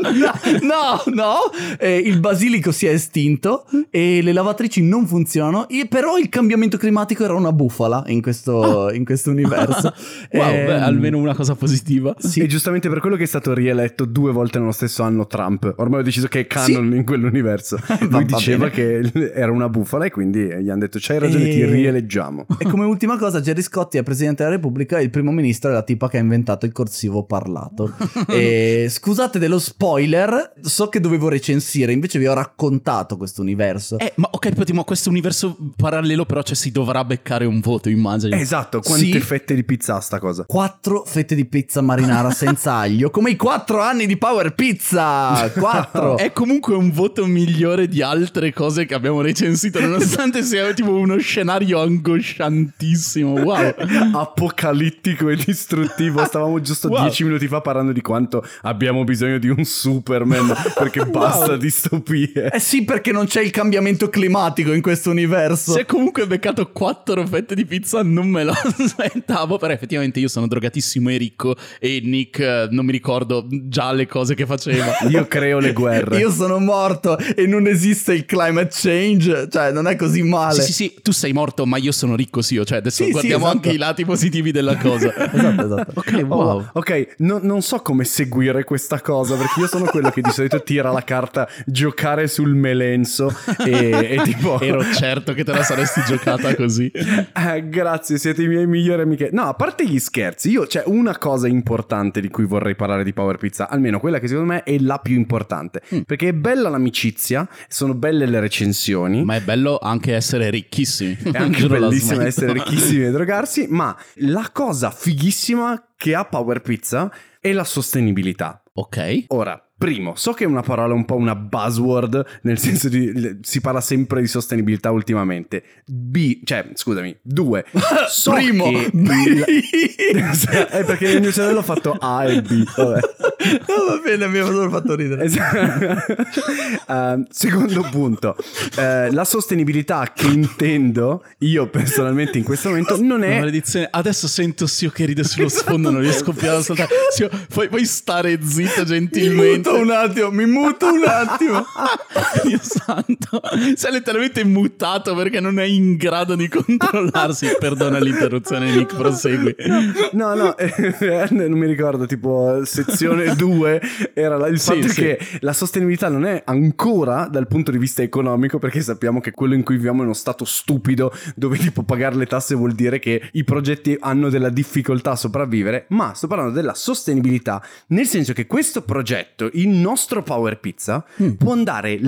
No. Il basilico si è estinto e le lavatrici non funzionano. Però il cambiamento climatico era una bufala in questo universo. Wow, beh, almeno una cosa positiva. Sì. E giustamente per quello che è stato rieletto 2 volte nello stesso anno Trump. Ormai ho deciso che è canon in quell'universo. Lui diceva che era una bufala e quindi gli hanno detto c'hai ragione, ti rieleggiamo. E come ultima cosa, Gerry Scotti è presidente della Repubblica e il primo ministro è la tipa che ha inventato il corsivo parlato. E scusate dello spoiler, so che dovevo recensire, invece vi ho raccontato questo universo. Ma ho capito, ma questo universo parallelo però si dovrà beccare un voto, immagino. Esatto, quante Sì. fette di pizza ha sta cosa? 4 fette di pizza marinara senza aglio, come i 4 anni di Power Pizza. 4. È comunque un voto migliore di altre cose che abbiamo recensito, nonostante sia tipo uno scenario angosciantissimo. Wow. Apocalittico e distruttivo. Stavamo giusto 10 minuti fa parlando di quanto abbiamo bisogno di un Superman perché basta distopie. Sì, perché non c'è il cambiamento climatico in questo universo. Se comunque beccato 4 fette di pizza non me lo aspettavo, però effettivamente io sono drogatissimo e ricco e Nick non mi ricordo già le cose che faceva. Io creo le guerre. Io sono morto e non esiste il climate change, cioè non è così male. Sì, tu sei morto ma io sono ricco, sì, cioè adesso Sì, guardiamo esatto. anche i lati positivi della cosa. Esatto. Ok, wow. Ok, non so come seguire questa cosa perché io sono quello che di solito tira la carta giocare sul melenso e tipo Ero certo che te la saresti giocata così. Grazie, siete i miei migliori amiche. No, a parte gli scherzi, c'è una cosa importante di cui vorrei parlare di Power Pizza, almeno quella che secondo me è la più importante, perché è bella l'amicizia, sono belle le recensioni, Ma è bello anche essere ricchissimi. è anche Giuro, la bellissimo smetto. essere ricchissimi e drogarsi, ma la cosa fighissima che ha Power Pizza è la sostenibilità. Ok. Ora, primo, so che è una parola un po' una buzzword, nel senso di si parla sempre di sostenibilità ultimamente. Due, so Primo, che è perché nel mio cervello ho fatto A e B. Vabbè. No, va bene, mi aveva fatto ridere. Secondo punto, la sostenibilità che intendo io personalmente in questo momento non è Maledizione, adesso sento Sio che ride sullo sfondo, non riesco più ad ascoltare. Sio, puoi stare zitto gentilmente. Mi muto un attimo. Dio santo, sei letteralmente mutato perché non è in grado di controllarsi. Perdona l'interruzione, Nick, prosegui. No, non mi ricordo, tipo sezione 2 era il fatto che la sostenibilità non è ancora dal punto di vista economico, perché sappiamo che quello in cui viviamo è uno stato stupido dove tipo pagare le tasse vuol dire che i progetti hanno della difficoltà a sopravvivere, ma sto parlando della sostenibilità nel senso che questo progetto, il nostro Power Pizza, può andare letteralmente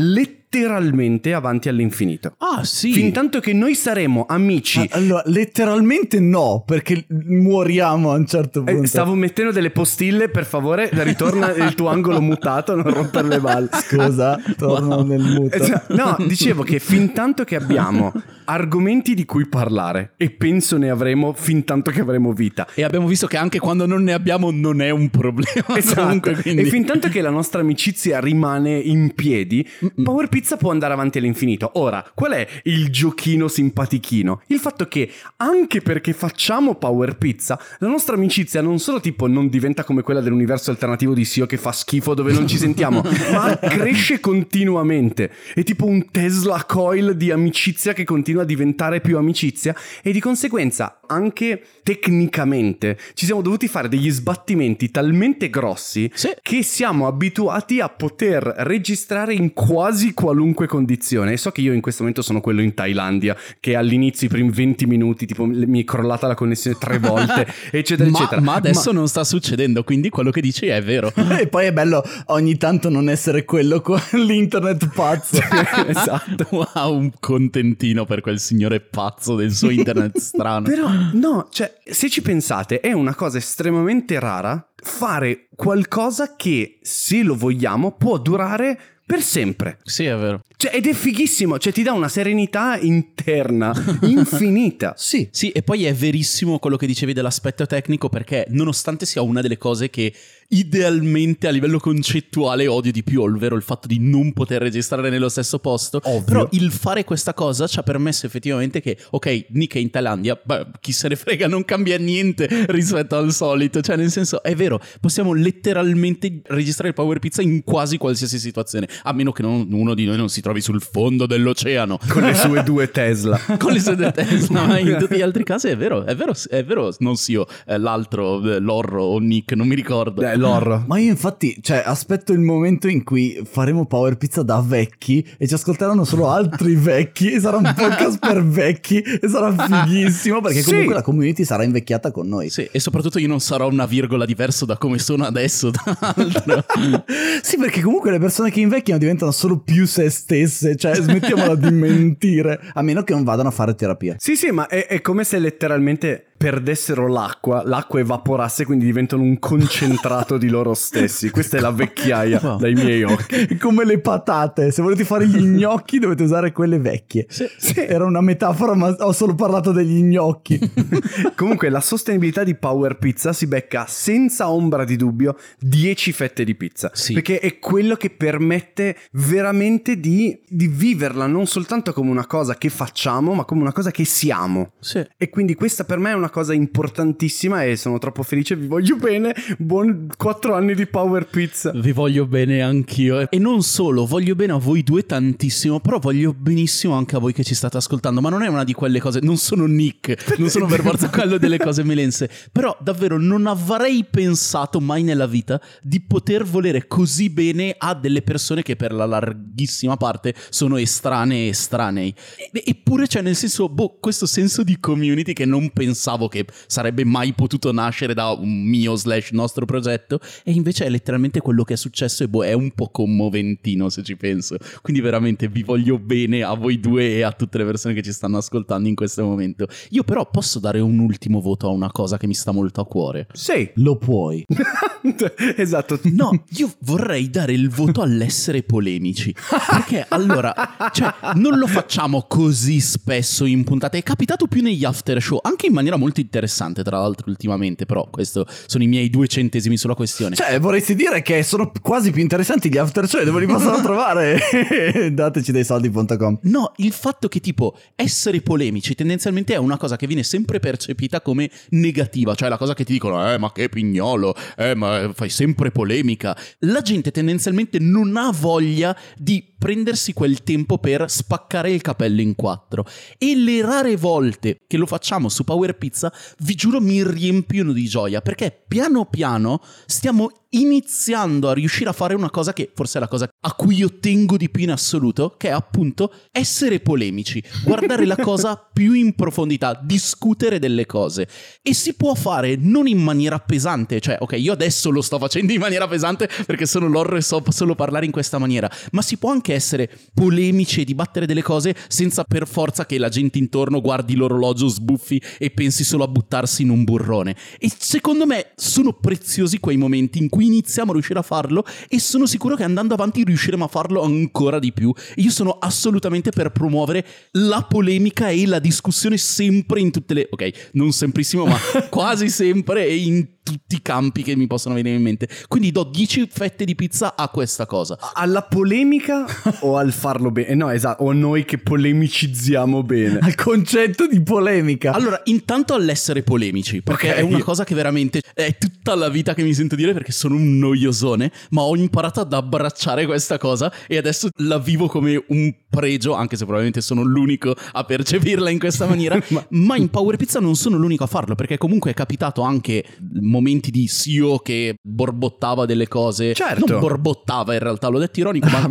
letteralmente avanti all'infinito. Ah, sì. Fintanto che noi saremo amici. Allora, letteralmente no, perché muoriamo a un certo punto. Stavo mettendo delle postille, per favore, ritorna il tuo angolo mutato, non rompere le balle. Scusa, torno nel muto. No, dicevo che fintanto che abbiamo argomenti di cui parlare, e penso ne avremo fintanto che avremo vita. E abbiamo visto che anche quando non ne abbiamo non è un problema. Esatto. Comunque, quindi... E fintanto che la nostra amicizia rimane in piedi, Power Pizza può andare avanti all'infinito. Ora, qual è il giochino simpatichino? Il fatto che anche perché facciamo Power Pizza, la nostra amicizia non solo tipo non diventa come quella dell'universo alternativo di Sio che fa schifo dove non ci sentiamo, ma cresce continuamente. È tipo un Tesla coil di amicizia che continua a diventare più amicizia, e di conseguenza anche tecnicamente ci siamo dovuti fare degli sbattimenti talmente grossi che siamo abituati a poter registrare in quasi qualunque condizione. E so che io in questo momento sono quello in Thailandia che all'inizio, i primi 20 minuti, tipo mi è crollata la connessione 3 volte, eccetera eccetera. Ma adesso non sta succedendo, quindi quello che dici è vero. E poi è bello ogni tanto non essere quello con l'internet pazzo. Esatto. Wow, un contentino per quel signore pazzo del suo internet strano. Però no, cioè, se ci pensate, è una cosa estremamente rara fare qualcosa che, se lo vogliamo, può durare per sempre. Sì, è vero. Cioè, ed è fighissimo, cioè ti dà una serenità interna infinita. Sì. Sì, e poi è verissimo quello che dicevi dell'aspetto tecnico, perché nonostante sia una delle cose che idealmente a livello concettuale odio di più, ovvero il fatto di non poter registrare nello stesso posto, ovvio, però il fare questa cosa ci ha permesso effettivamente che, ok, Nick è in Thailandia, beh, chi se ne frega, non cambia niente rispetto al solito, cioè nel senso, è vero, possiamo letteralmente registrare il Power Pizza in quasi qualsiasi situazione, a meno che uno di noi non si trovi sul fondo dell'oceano con le sue 2 Tesla. Con le sue 2 Tesla, ma in tutti gli altri casi è vero, non Sio, l'altro, Lorro o Nick, non mi ricordo. L'horror. Ma io infatti, cioè, aspetto il momento in cui faremo Power Pizza da vecchi e ci ascolteranno solo altri vecchi e sarà un podcast per vecchi e sarà fighissimo, perché comunque la community sarà invecchiata con noi. Sì, e soprattutto io non sarò una virgola diverso da come sono adesso, tra l'altro. Sì, perché comunque le persone che invecchiano diventano solo più se stesse, cioè smettiamola di mentire, a meno che non vadano a fare terapia. Sì, ma è come se letteralmente perdessero l'acqua evaporasse, quindi diventano un concentrato di loro stessi. Questa è la vecchiaia dai miei occhi. Come le patate, se volete fare gli gnocchi dovete usare quelle vecchie. Sì. Era una metafora, ma ho solo parlato degli gnocchi. Comunque la sostenibilità di Power Pizza si becca senza ombra di dubbio 10 fette di pizza, perché è quello che permette veramente di viverla non soltanto come una cosa che facciamo, ma come una cosa che siamo. E quindi questa per me è una cosa importantissima e sono troppo felice, vi voglio bene, buon 4 anni di Power Pizza. Vi voglio bene anch'io, e non solo, voglio bene a voi due tantissimo, però voglio benissimo anche a voi che ci state ascoltando, ma non è una di quelle cose, non sono Nick, non sono per forza quello delle cose melense, però davvero non avrei pensato mai nella vita di poter volere così bene a delle persone che per la larghissima parte sono estranei, eppure c'è, nel senso, questo senso di community che non pensavo che sarebbe mai potuto nascere da un mio / nostro progetto, e invece è letteralmente quello che è successo, e è un po' commoventino se ci penso. Quindi veramente vi voglio bene a voi due e a tutte le persone che ci stanno ascoltando in questo momento. Io però posso dare un ultimo voto a una cosa che mi sta molto a cuore? Sì, lo puoi. Esatto. No, io vorrei dare il voto all'essere polemici, perché allora, cioè, non lo facciamo così spesso in puntate, è capitato più negli after show, anche in maniera molto interessante tra l'altro ultimamente, però questo sono i miei 2 centesimi sulla questione. Cioè, vorresti dire che sono quasi più interessanti gli after show, dove li possono trovare? Dateci dei soldi.com. No, il fatto che tipo essere polemici tendenzialmente è una cosa che viene sempre percepita come negativa, cioè la cosa che ti dicono ma che pignolo, ma fai sempre polemica. La gente tendenzialmente non ha voglia di prendersi quel tempo per spaccare il capello in 4, e le rare volte che lo facciamo su Power Pizza, vi giuro, mi riempiono di gioia, perché piano piano stiamo iniziando a riuscire a fare una cosa che forse è la cosa a cui io tengo di più in assoluto, che è appunto essere polemici, guardare la cosa più in profondità, discutere delle cose. E si può fare non in maniera pesante, cioè ok, io adesso lo sto facendo in maniera pesante perché sono l'horror e so solo parlare in questa maniera, ma si può anche essere polemici e dibattere delle cose senza per forza che la gente intorno guardi l'orologio, sbuffi e pensi solo a buttarsi in un burrone. E secondo me sono preziosi quei momenti in cui iniziamo a riuscire a farlo, e sono sicuro che andando avanti riusciremo a farlo ancora di più. E io sono assolutamente per promuovere la polemica e la discussione sempre in tutte le... ok, non semprissimo, ma quasi sempre e in tutti i campi che mi possono venire in mente. Quindi do 10 fette di pizza a questa cosa. Alla polemica o al farlo bene? No, esatto, o noi che polemicizziamo bene. Al concetto di polemica. Allora, intanto all'essere polemici, perché è una cosa che veramente è tutta la vita che mi sento dire, perché sono un noiosone, ma ho imparato ad abbracciare questa cosa e adesso la vivo come un pregio, anche se probabilmente sono l'unico a percepirla in questa maniera. ma in Power Pizza non sono l'unico a farlo, perché comunque è capitato anche momenti di Sio che borbottava delle cose. Certo. Non borbottava, in realtà l'ho detto ironico, ma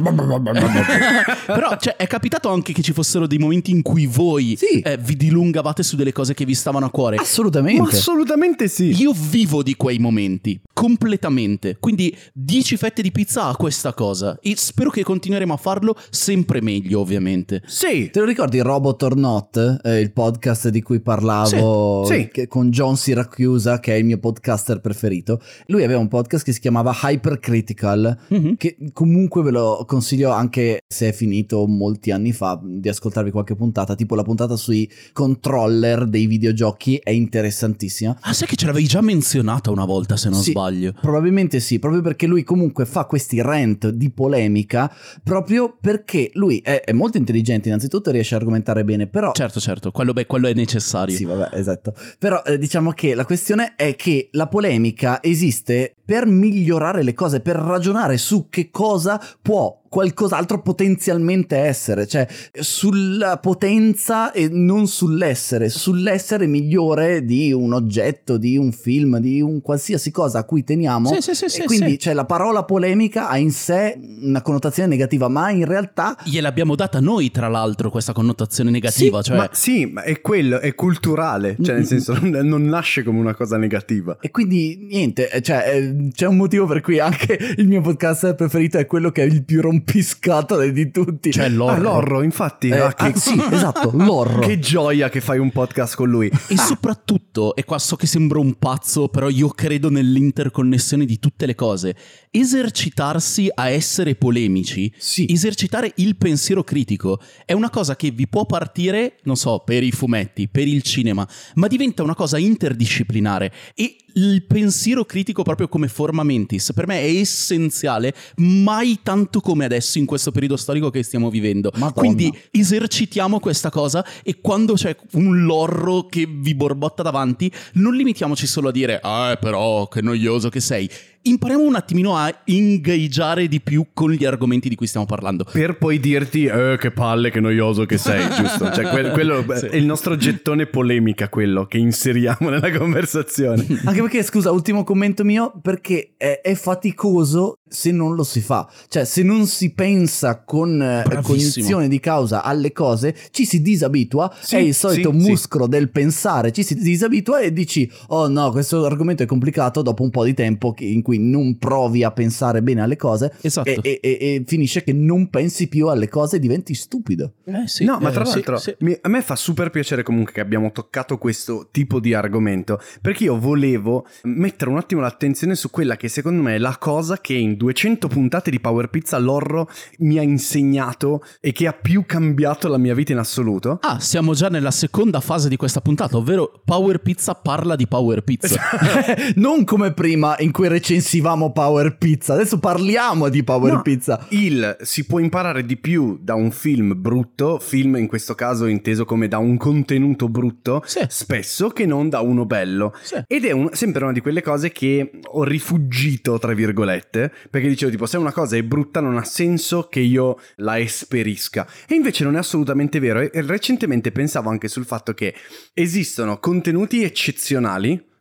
però cioè, è capitato anche che ci fossero dei momenti in cui voi vi dilungavate su delle cose che vi stavano a cuore. Assolutamente. Ma assolutamente sì. Io vivo di quei momenti completamente, quindi 10 fette di pizza a questa cosa, e spero che continueremo a farlo sempre meglio, ovviamente. Sì. Te lo ricordi Robot or Not, il podcast di cui parlavo Sì. con John Siracusa, che è il mio podcaster preferito? Lui aveva un podcast che si chiamava Hypercritical, che comunque ve lo consiglio, anche se è finito molti anni fa, di ascoltarvi qualche puntata, tipo la puntata sui controller dei videogiochi è interessantissima. Ah, sai che ce l'avevi già menzionata una volta, se non sbaglio. Probabilmente sì, proprio perché lui comunque fa questi rant di polemica, proprio perché lui è molto intelligente, innanzitutto riesce a argomentare bene, però... Certo, quello è necessario. Sì, vabbè, esatto. Però diciamo che la questione è che la polemica esiste per migliorare le cose, per ragionare su che cosa può qualcos'altro potenzialmente essere, cioè sulla potenza e non sull'essere migliore di un oggetto, di un film, di un qualsiasi cosa a cui teniamo. Sì, quindi cioè, la parola polemica ha in sé una connotazione negativa, ma in realtà gliel'abbiamo data noi, tra l'altro, questa connotazione negativa. Ma è quello, è culturale, cioè nel senso non nasce come una cosa negativa. E quindi niente, cioè c'è un motivo per cui anche il mio podcast preferito è quello che è il più rompiscatole di tutti. Cioè l'horror. L'horror, infatti. Sì, esatto, l'horror. Che gioia che fai un podcast con lui. E soprattutto, e qua so che sembro un pazzo, però io credo nell'interconnessione di tutte le cose, esercitarsi a essere polemici, esercitare il pensiero critico, è una cosa che vi può partire, non so, per i fumetti, per il cinema, ma diventa una cosa interdisciplinare, e il pensiero critico proprio come forma mentis per me è essenziale, mai tanto come adesso in questo periodo storico che stiamo vivendo. Madonna. Quindi esercitiamo questa cosa, e quando c'è un lorro che vi borbotta davanti non limitiamoci solo a dire però che noioso che sei. Impariamo un attimino a ingaggiare di più con gli argomenti di cui stiamo parlando, per poi dirti che palle, che noioso che sei, giusto? Cioè quello è il nostro gettone polemica, quello che inseriamo nella conversazione. Anche perché, scusa, ultimo commento mio, perché è faticoso se non lo si fa. Cioè, se non si pensa con cognizione di causa alle cose, ci si disabitua, è il solito muscolo del pensare, ci si disabitua e dici oh no, questo argomento è complicato, dopo un po' di tempo in cui non provi a pensare bene alle cose. Esatto. e finisce che non pensi più alle cose e diventi stupido. No, ma tra l'altro a me fa super piacere comunque che abbiamo toccato questo tipo di argomento, perché io volevo mettere un attimo l'attenzione su quella che secondo me è la cosa che in 200 puntate di Power Pizza l'horror mi ha insegnato e che ha più cambiato la mia vita in assoluto. Siamo già nella seconda fase di questa puntata, ovvero Power Pizza parla di Power Pizza. Non come prima in cui recensivamo Power Pizza, adesso parliamo di Power Pizza. Si può imparare di più da un film brutto, film in questo caso inteso come da un contenuto brutto, spesso, che non da uno bello. Ed è sempre una di quelle cose che ho rifugito, tra virgolette, perché dicevo tipo, se una cosa è brutta non ha senso che io la esperisca, e invece non è assolutamente vero. E recentemente pensavo anche sul fatto che esistono contenuti eccezionali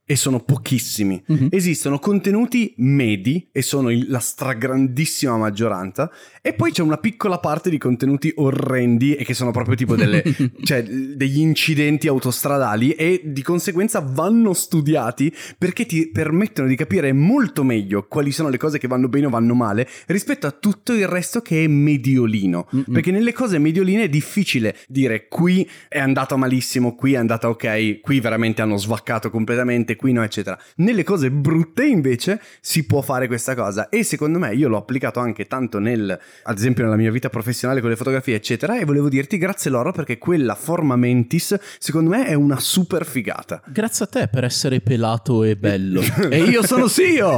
e sono pochissimi. Esistono contenuti medi e sono la stragrandissima maggioranza, e poi c'è una piccola parte di contenuti orrendi e che sono proprio tipo cioè degli incidenti autostradali, e di conseguenza vanno studiati perché ti permettono di capire molto meglio quali sono le cose che vanno bene o vanno male rispetto a tutto il resto che è mediolino. Perché nelle cose medioline è difficile dire qui è andata malissimo, qui è andata ok, qui veramente hanno svaccato completamente, qui no, eccetera. Nelle cose brutte invece si può fare questa cosa, e secondo me io l'ho applicato anche tanto ad esempio nella mia vita professionale con le fotografie eccetera, e volevo dirti grazie Loro, perché quella forma mentis secondo me è una super figata. Grazie a te per essere pelato e bello. E io sono Sio.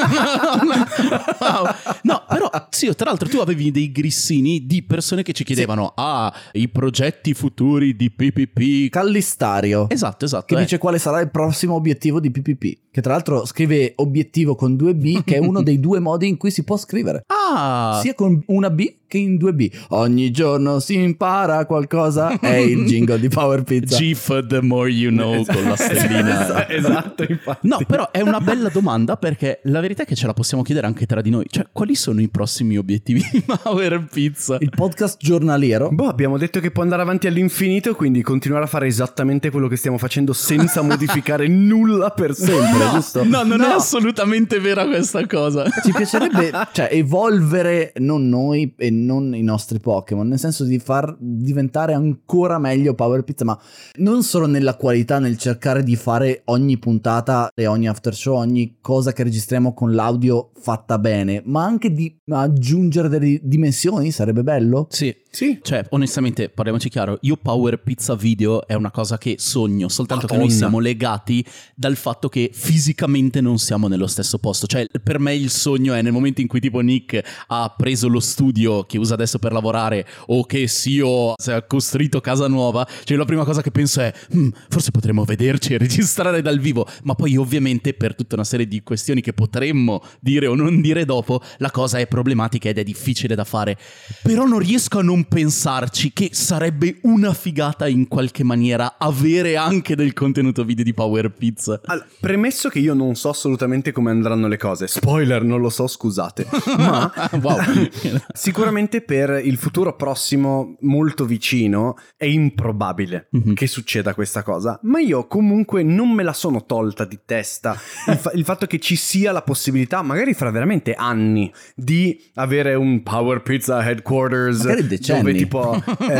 Wow. No, però Sio, tra l'altro tu avevi dei grissini di persone che ci chiedevano i progetti futuri di PPP. Callistario. Esatto. Che dice quale sarà il prossimo obiettivo di PPP. Che tra l'altro scrive obiettivo con 2B, che è uno dei 2 modi in cui si può scrivere. Sia con una B che in 2B. Ogni giorno si impara qualcosa. È il jingle di Power Pizza. GIF the more you know, con la stellina. Esatto, infatti. No, però è una bella domanda, perché la verità è che ce la possiamo chiedere anche tra di noi. Cioè, quali sono i prossimi obiettivi di Power Pizza? Il podcast giornaliero. Abbiamo detto che può andare avanti all'infinito, quindi continuare a fare esattamente quello che stiamo facendo senza modificare nulla per sempre, giusto? No, non è assolutamente vera questa cosa. Ci piacerebbe, cioè, evolvere non noi e non i nostri Pokémon, nel senso di far diventare ancora meglio Power Pizza, ma non solo nella qualità, nel cercare di fare ogni puntata e ogni after show, ogni cosa che registriamo con l'audio fatta bene, ma anche di aggiungere delle dimensioni. Sarebbe bello? Sì. Cioè, onestamente, parliamoci chiaro, io Power Pizza video è una cosa che sogno, soltanto che noi siamo legati dal fatto che fisicamente non siamo nello stesso posto. Cioè, per me il sogno è nel momento in cui tipo Nick ha preso lo studio che usa adesso per lavorare, o che Sio si è costruito casa nuova, cioè la prima cosa che penso è forse potremmo vederci e registrare dal vivo, ma poi ovviamente per tutta una serie di questioni che potremmo dire o non dire dopo, la cosa è problematica ed è difficile da fare. Però non riesco a non pensarci che sarebbe una figata in qualche maniera avere anche del contenuto video di Power Pizza. Allora, premesso che io non so assolutamente come andranno le cose, spoiler, non lo so, scusate, ma wow. Sicuramente per il futuro prossimo molto vicino è improbabile che succeda questa cosa, ma io comunque non me la sono tolta di testa il fatto che ci sia la possibilità, magari fra veramente anni, di avere un Power Pizza headquarters, magari decenni, dove tipo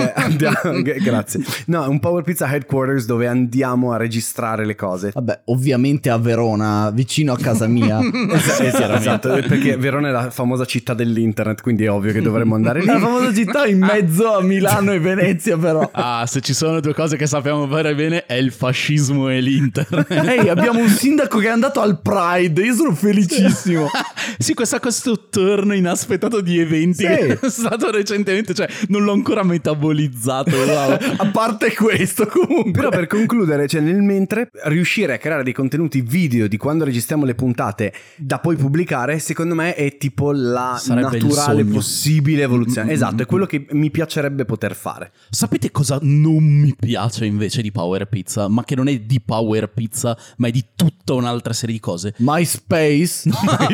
grazie, no, un Power Pizza headquarters dove andiamo a registrare le cose. Vabbè, ovviamente a Verona, vicino a casa mia. Esatto, perché Verona è la famosa città dell'internet, quindi è ovvio che dovremmo andare lì. La famosa città in mezzo a Milano e Venezia, però. Se ci sono 2 cose che sappiamo fare bene è il fascismo e l'internet. Ehi, abbiamo un sindaco che è andato al Pride, io sono felicissimo. Sì, questo turno inaspettato di eventi che è stato recentemente, cioè non l'ho ancora metabolizzato, wow. A parte questo, comunque. Però per concludere, cioè nel mentre, riuscire a creare dei contenuti video di quando registriamo le puntate da poi pubblicare, secondo me è tipo la sarebbe naturale possibile evoluzione. Esatto, è quello che mi piacerebbe poter fare. Sapete cosa non mi piace invece di Power Pizza? Ma che non è di Power Pizza, ma è di tutta un'altra serie di cose. MySpace.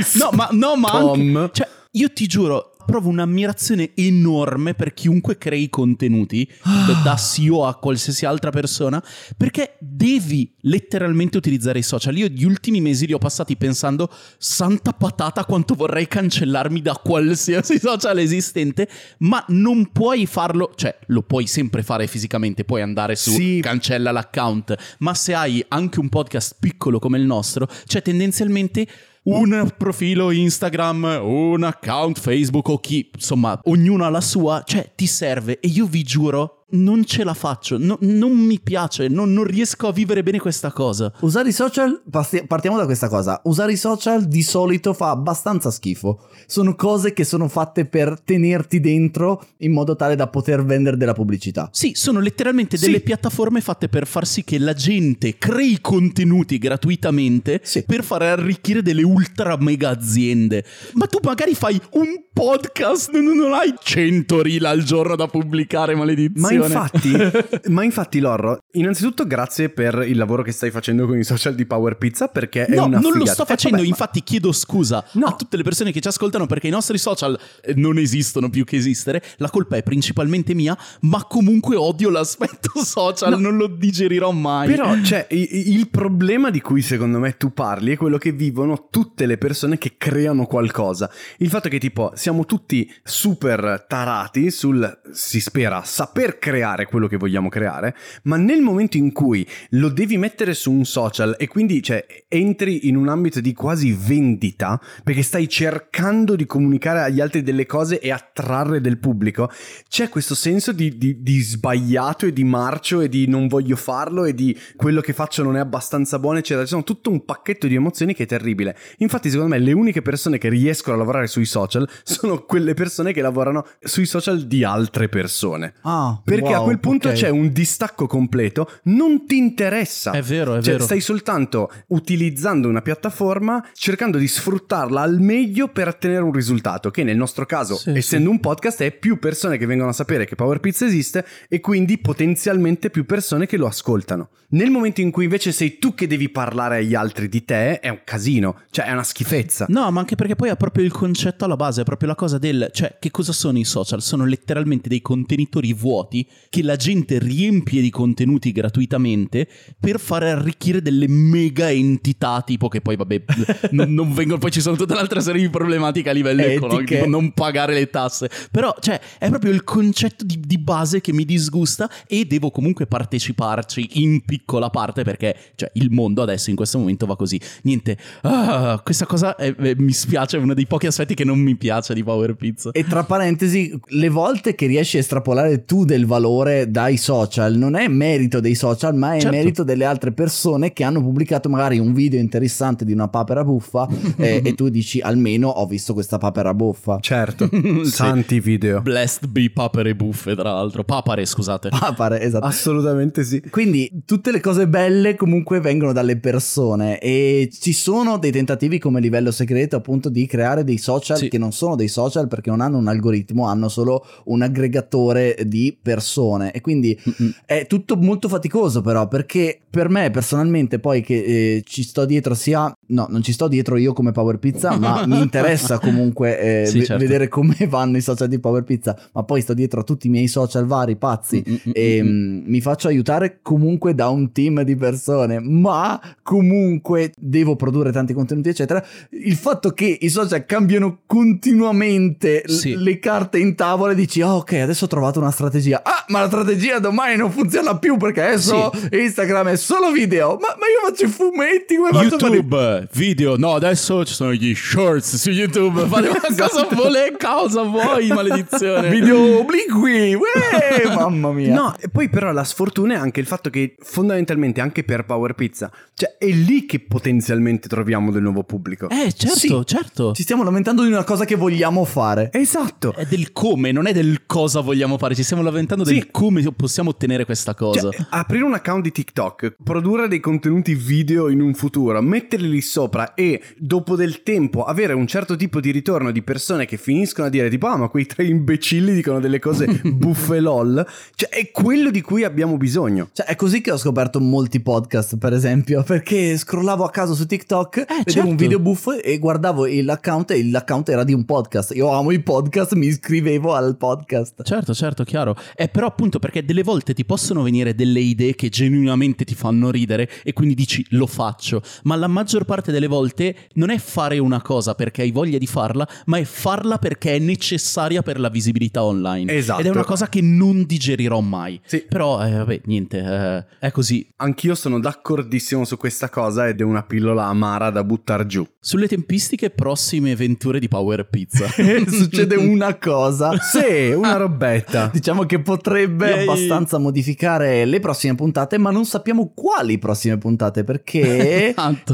No, ma anche, cioè, io ti giuro, provo un'ammirazione enorme per chiunque crei contenuti, da CEO a qualsiasi altra persona, perché devi letteralmente utilizzare i social. Io gli ultimi mesi li ho passati pensando, santa patata quanto vorrei cancellarmi da qualsiasi social esistente, ma non puoi farlo, cioè lo puoi sempre fare fisicamente, puoi andare su cancella l'account, ma se hai anche un podcast piccolo come il nostro, cioè tendenzialmente un profilo Instagram, un account Facebook o insomma, ognuno ha la sua, cioè ti serve, e io vi giuro non ce la faccio, non mi piace, non riesco a vivere bene questa cosa. Usare i social, partiamo da questa cosa, usare i social di solito fa abbastanza schifo. Sono cose che sono fatte per tenerti dentro in modo tale da poter vendere della pubblicità. Sì, sono letteralmente delle piattaforme fatte per far sì che la gente crei contenuti gratuitamente per far arricchire delle ultra mega aziende. Ma tu magari fai un podcast, non hai 100 reel al giorno da pubblicare, maledizione. Ma Ma infatti Lorro, innanzitutto grazie per il lavoro che stai facendo con i social di Power Pizza, perché è una non figata. lo sto facendo, vabbè, infatti chiedo scusa a tutte le persone che ci ascoltano, perché i nostri social non esistono più che esistere. La colpa è principalmente mia, ma comunque odio l'aspetto social, non lo digerirò mai. Però cioè, il problema di cui secondo me tu parli è quello che vivono tutte le persone che creano qualcosa. Il fatto che tipo siamo tutti super tarati sul, si spera, saper creare quello che vogliamo creare, ma nel momento in cui lo devi mettere su un social e quindi cioè, entri in un ambito di quasi vendita, perché stai cercando di comunicare agli altri delle cose e attrarre del pubblico, c'è questo senso di sbagliato e di marcio e di non voglio farlo e di quello che faccio non è abbastanza buono, eccetera. Ci sono tutto un pacchetto di emozioni che è terribile. Infatti secondo me le uniche persone che riescono a lavorare sui social sono quelle persone che lavorano sui social di altre persone, perché a quel punto c'è un distacco completo, non ti interessa. È vero, Stai soltanto utilizzando una piattaforma, cercando di sfruttarla al meglio per ottenere un risultato, che nel nostro caso, essendo un podcast, è più persone che vengono a sapere che Power Pizza esiste e quindi potenzialmente più persone che lo ascoltano. Nel momento in cui invece sei tu che devi parlare agli altri di te, è un casino, cioè è una schifezza. No, ma anche perché poi ha proprio il concetto alla base, è proprio la cosa del, cioè, che cosa sono i social? Sono letteralmente dei contenitori vuoti che la gente riempie di contenuti gratuitamente per fare arricchire delle mega entità, tipo che poi vabbè non vengono, poi ci sono tutta un'altra serie di problematiche a livello economico, tipo non pagare le tasse, però cioè è proprio il concetto di base che mi disgusta e devo comunque parteciparci in piccola parte, perché cioè il mondo adesso in questo momento va così. Niente, questa cosa mi spiace, è uno dei pochi aspetti che non mi piace di Power Pizza. E tra parentesi, le volte che riesci a estrapolare tu del valore dai social non è merito dei social, ma è merito delle altre persone che hanno pubblicato magari un video interessante di una papera buffa e tu dici almeno ho visto questa papera buffa. Certo. Santi video. Blessed be papere buffe, tra l'altro. Papare, scusate. Papare, esatto. Assolutamente sì. Quindi tutte le cose belle comunque vengono dalle persone e ci sono dei tentativi come livello segreto appunto di creare dei social che non sono dei social perché non hanno un algoritmo, hanno solo un aggregatore di persone e quindi è tutto molto faticoso, però, perché per me personalmente poi che ci sto dietro non ci sto dietro io come Power Pizza, ma mi interessa comunque vedere come vanno i social di Power Pizza, ma poi sto dietro a tutti i miei social vari pazzi e mi faccio aiutare comunque da un team di persone, ma comunque devo produrre tanti contenuti eccetera. Il fatto che i social cambiano continuamente le carte in tavola e dici ok, adesso ho trovato una strategia, ma la strategia domani non funziona più perché adesso Instagram è solo video, ma io faccio i fumetti, come faccio YouTube video, no, adesso ci sono gli shorts su YouTube, fate cosa vuoi, maledizione, video obliqui, mamma mia. No, e poi però la sfortuna è anche il fatto che fondamentalmente anche per Power Pizza, cioè è lì che potenzialmente troviamo del nuovo pubblico. Certo. Ci stiamo lamentando di una cosa che vogliamo fare. Esatto. È del come, non è del cosa vogliamo fare, ci stiamo lamentando del come possiamo ottenere questa cosa. Cioè, aprire un account di TikTok, produrre dei contenuti video in un futuro, metterli lì sopra e dopo del tempo avere un certo tipo di ritorno di persone che finiscono a dire tipo ma quei tre imbecilli dicono delle cose buffe lol, cioè è quello di cui abbiamo bisogno. Cioè è così che ho scoperto molti podcast, per esempio, perché scrollavo a caso su TikTok, vedevo un video buffo e guardavo l'account e l'account era di un podcast. Io amo i podcast, mi iscrivevo al podcast. Certo, chiaro. Però appunto perché delle volte ti possono venire delle idee che genuinamente ti fanno ridere e quindi dici lo faccio, ma la maggior parte delle volte non è fare una cosa perché hai voglia di farla, ma è farla perché è necessaria per la visibilità online. Esatto. Ed è una cosa che non digerirò mai. Sì. Però vabbè, niente, è così. Anch'io sono d'accordissimo su questa cosa ed è una pillola amara da buttar giù. Sulle tempistiche prossime avventure di Power Pizza succede una cosa. Sì, una robetta. Diciamo che potrebbe abbastanza modificare le prossime puntate, ma non sappiamo quali prossime puntate perché in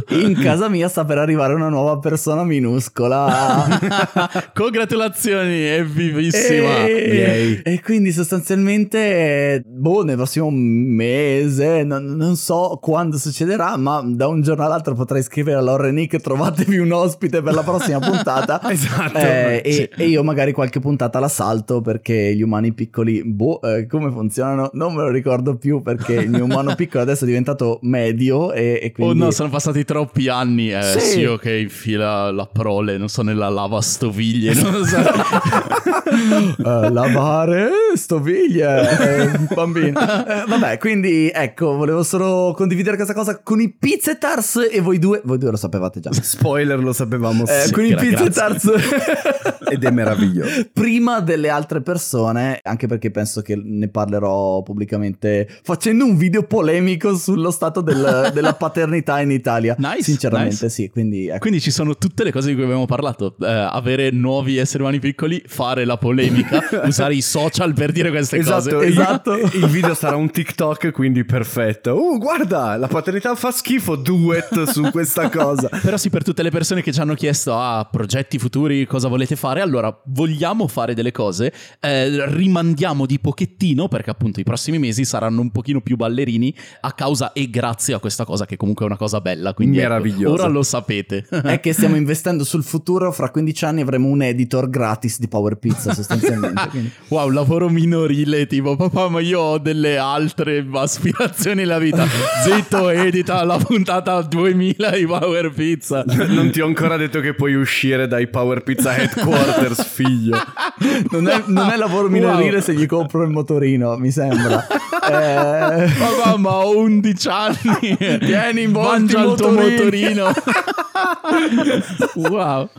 casa mia sta per arrivare una nuova persona minuscola. Congratulazioni, è vivissima. E quindi sostanzialmente nel prossimo mese non so quando succederà, ma da un giorno all'altro potrei scrivere a Laura e Nick: trovatevi un ospite per la prossima puntata. Esatto. E io magari qualche puntata la salto, perché gli umani piccoli come funzionano non me lo ricordo più, perché il mio umano piccolo adesso è diventato medio e quindi... Oh no, sono passati troppi anni. Sì. Sì, ok, infila la prole, non so, nella lavastoviglie, non lo so. Lavare stoviglie, bambino. Vabbè, quindi ecco, volevo solo condividere questa cosa con i Pizzetars, e voi due lo sapevate già. Spoiler, lo sapevamo. Sì, Con i Pizzetars Ed è meraviglioso. prima delle altre persone, anche perché penso che ne parlerò pubblicamente facendo un video polemico sullo stato della paternità in Italia. Nice, sinceramente, nice. sì, quindi ecco. Quindi ci sono tutte le cose di cui abbiamo parlato. Avere nuovi esseri umani piccoli, fare la polemica, usare i social per dire queste Esatto, cose. esatto. Il video sarà un TikTok, quindi perfetto. Guarda, la paternità fa schifo, duet su questa cosa. Però sì, per tutte le persone che ci hanno chiesto progetti futuri, cosa volete fare, allora vogliamo fare delle cose, rimandiamo di pochettino, perché appunto i prossimi mesi saranno un pochino più ballerini a causa e grazie a questa cosa, che comunque è una cosa bella, quindi meraviglioso. Ora lo sapete. È che stiamo investendo sul futuro. Fra 15 anni avremo un editor gratis di Power Pizza sostanzialmente. Quindi... Wow, lavoro minorile, tipo papà, ma io ho delle altre aspirazioni nella vita. Zitto, edita la puntata 2000 di Power Pizza. Non ti ho ancora detto che puoi uscire dai Power Pizza Headquarters, figlio. non è lavoro minorile, se gli compro il motorino, mi sembra. Papà, ma ho 11 anni. Vieni in mangia il tuo motorino. Wow.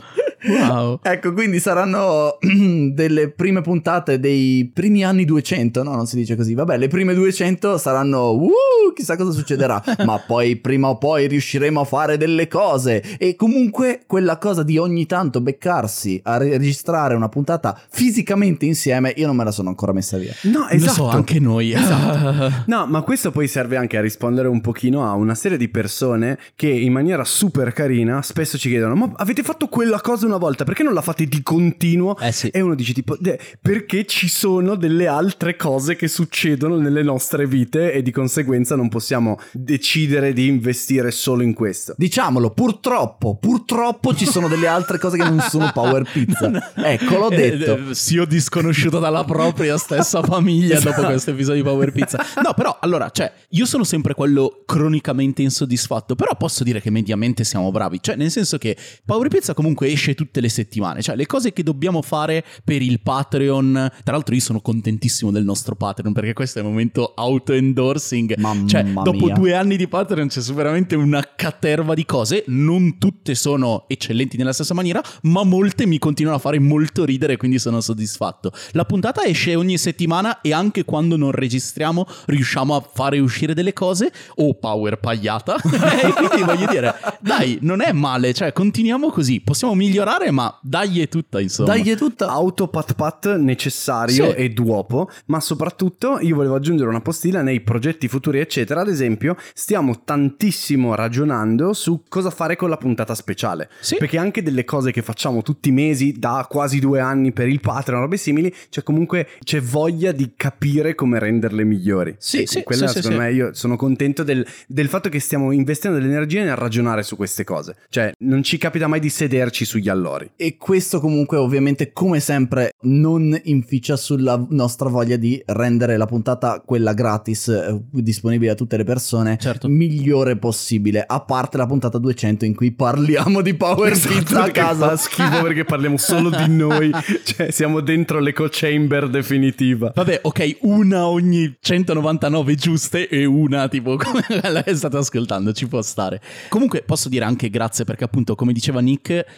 Ecco, quindi saranno delle prime puntate dei primi anni 200, no? Non si dice così. Vabbè, le prime 200 saranno chissà cosa succederà, ma poi prima o poi riusciremo a fare delle cose. E comunque quella cosa di ogni tanto beccarsi a registrare una puntata fisicamente insieme, io non me la sono ancora messa via. No, esatto. Lo so, anche noi. Esatto. No, ma questo poi serve anche a rispondere un pochino a una serie di persone che in maniera super carina spesso ci chiedono: ma avete fatto quella cosa una volta, perché non la fate di continuo? Sì. E uno dice tipo perché ci sono delle altre cose che succedono nelle nostre vite e di conseguenza non possiamo decidere di investire solo in questo. Diciamolo, purtroppo ci sono delle altre cose che non sono Power Pizza. Ecco, l'ho detto. Sì, ho disconosciuto dalla propria stessa famiglia dopo questo episodio di Power Pizza. No, però, allora, cioè, io sono sempre quello cronicamente insoddisfatto, però posso dire che mediamente siamo bravi. Cioè, nel senso che Power Pizza comunque esce tutte le settimane. Cioè, le cose che dobbiamo fare per il Patreon. Tra l'altro io sono contentissimo del nostro Patreon, perché questo è il momento auto-endorsing. Cioè, dopo 2 anni di Patreon c'è veramente una caterva di cose. Non tutte sono eccellenti nella stessa maniera, ma molte mi continuano a fare molto ridere, quindi sono soddisfatto. La puntata esce ogni settimana e anche quando non registriamo riusciamo a fare uscire delle cose. Power pagliata. E quindi voglio dire, dai, non è male, cioè continuiamo così, possiamo migliorare, ma dai è tutta, insomma. Dai è tutta. Autopat necessario Sì. e duopo, ma soprattutto io volevo aggiungere una postilla nei progetti futuri eccetera. Ad esempio stiamo tantissimo ragionando su cosa fare con la puntata speciale, Sì. perché anche delle cose che facciamo tutti i mesi da quasi 2 anni per il Patreon, robe simili, cioè comunque c'è voglia di capire come renderle migliori. Sì, E sì, quella sì, secondo sì. me, io sono contento del fatto che stiamo investendo dell'energia nel ragionare su queste cose, cioè non ci capita mai di sederci sugli allori. E questo comunque ovviamente, come sempre, non inficia sulla nostra voglia di rendere la puntata, quella gratis, disponibile a tutte le persone, Certo. migliore possibile. A parte la puntata 200 in cui parliamo di Power Pizza a Che casa. fa schifo perché parliamo solo di noi, cioè siamo dentro l'eco chamber definitiva. Vabbè, ok, una ogni 199 giuste e una tipo come la che state ascoltando, ci può stare. Comunque posso dire anche grazie perché appunto, come diceva Nick, per esempio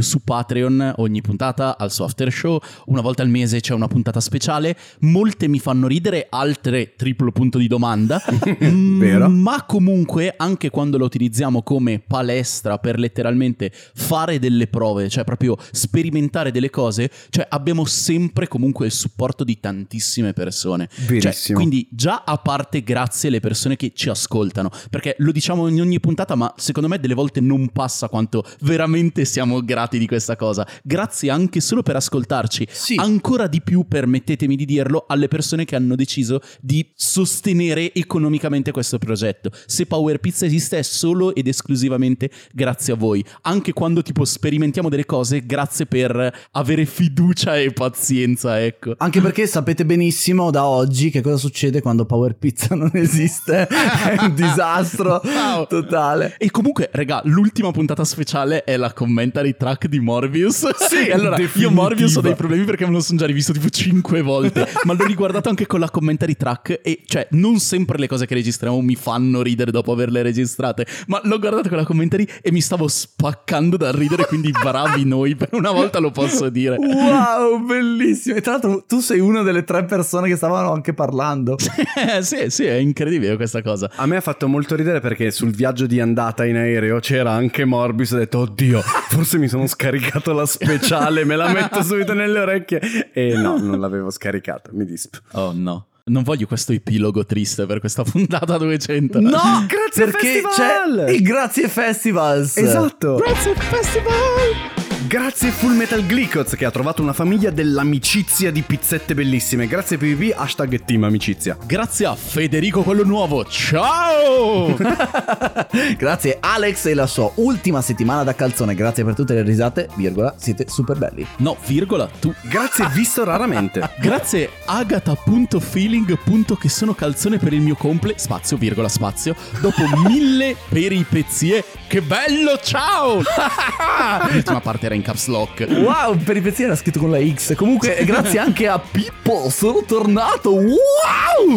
su Patreon ogni puntata al suo after show, una volta al mese c'è una puntata speciale, molte mi fanno ridere, altre triplo punto di domanda. Vero? Ma comunque anche quando lo utilizziamo come palestra per letteralmente fare delle prove, cioè proprio sperimentare delle cose, cioè abbiamo sempre comunque il supporto di tantissime persone. Verissimo. Cioè, quindi già a parte grazie alle persone che ci ascoltano, perché lo diciamo in ogni puntata, ma secondo me delle volte non passa quanto veramente siamo grati di questa cosa. Grazie anche solo per ascoltarci. Sì. Ancora di più, permettetemi di dirlo, alle persone che hanno deciso di sostenere economicamente questo progetto. Se Power Pizza esiste è solo ed esclusivamente grazie a voi. Anche quando tipo sperimentiamo delle cose, grazie per avere fiducia e pazienza, ecco. Anche perché sapete benissimo da oggi che cosa succede quando Power Pizza non esiste. È un disastro totale. E comunque, raga, l'ultima puntata speciale è la commentary track di Morbius. Sì, e allora, definitiva. io Morbius ho dei problemi perché me lo sono già rivisto tipo 5 volte, ma l'ho riguardato anche con la commentary track e cioè non sempre le cose che registriamo mi fanno ridere dopo averle registrate, ma l'ho guardato con la commentary e mi stavo spaccando dal ridere, quindi bravi noi, per una volta lo posso dire. Wow, bellissimo. E tra l'altro tu sei una delle 3 persone che stavano anche parlando. Sì, è incredibile questa cosa. A me ha fatto molto ridere perché sul viaggio di andata in aereo c'era anche Morbius e ho detto oddio, forse mi sono scaricato la speciale, me la metto subito nelle orecchie e no, non l'avevo scaricata, mi disp. Oh no. Non voglio questo epilogo triste per questa puntata 200. No, Grazie perché Festival! c'è il Grazie Festivals. Esatto. Grazie Festival! Grazie Full Metal Glycoz che ha trovato una famiglia dell'amicizia di pizzette bellissime. Grazie PvP, hashtag team amicizia. Grazie a Federico quello nuovo. Ciao! Grazie Alex e la sua ultima settimana da calzone. Grazie per tutte le risate, virgola, siete super belli. No, virgola, tu. Grazie visto raramente. Grazie Agata.feeling. Che sono calzone per il mio comple, spazio, virgola, spazio, dopo 1000 peripezie. Che bello, ciao! L'ultima parte era in caps lock. Wow, peripezie era scritto con la X. Comunque grazie anche a Pippo, sono tornato. Wow!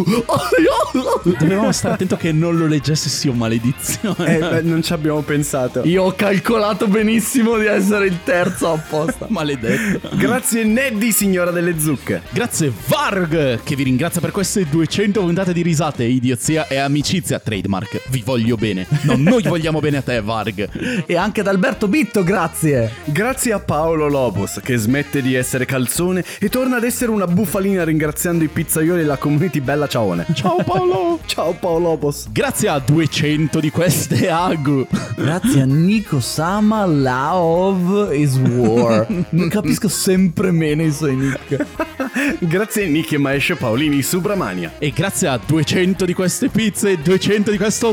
Dovevamo stare attento che non lo leggessi, maledizione. Non ci abbiamo pensato. Io ho calcolato benissimo di essere il terzo apposta. Maledetto. Grazie Neddy, signora delle zucche. Grazie Varg, che vi ringrazia per queste 200 puntate di risate, idiozia e amicizia. Trademark, vi voglio bene. No, noi vogliamo bene a te, Varg. E anche ad Alberto Bitto, grazie. Grazie a Paolo Lobos che smette di essere calzone e torna ad essere una bufalina ringraziando i pizzaioli e la community bella ciaone. Ciao Paolo. Ciao Paolo Lobos. Grazie a 200 di queste Agu. Grazie a Nico Sama, Love is War. Non capisco sempre meno i suoi nick. Grazie a Nicky e Maesce Paolini Subramania. E grazie a 200 di queste pizze e 200 di questo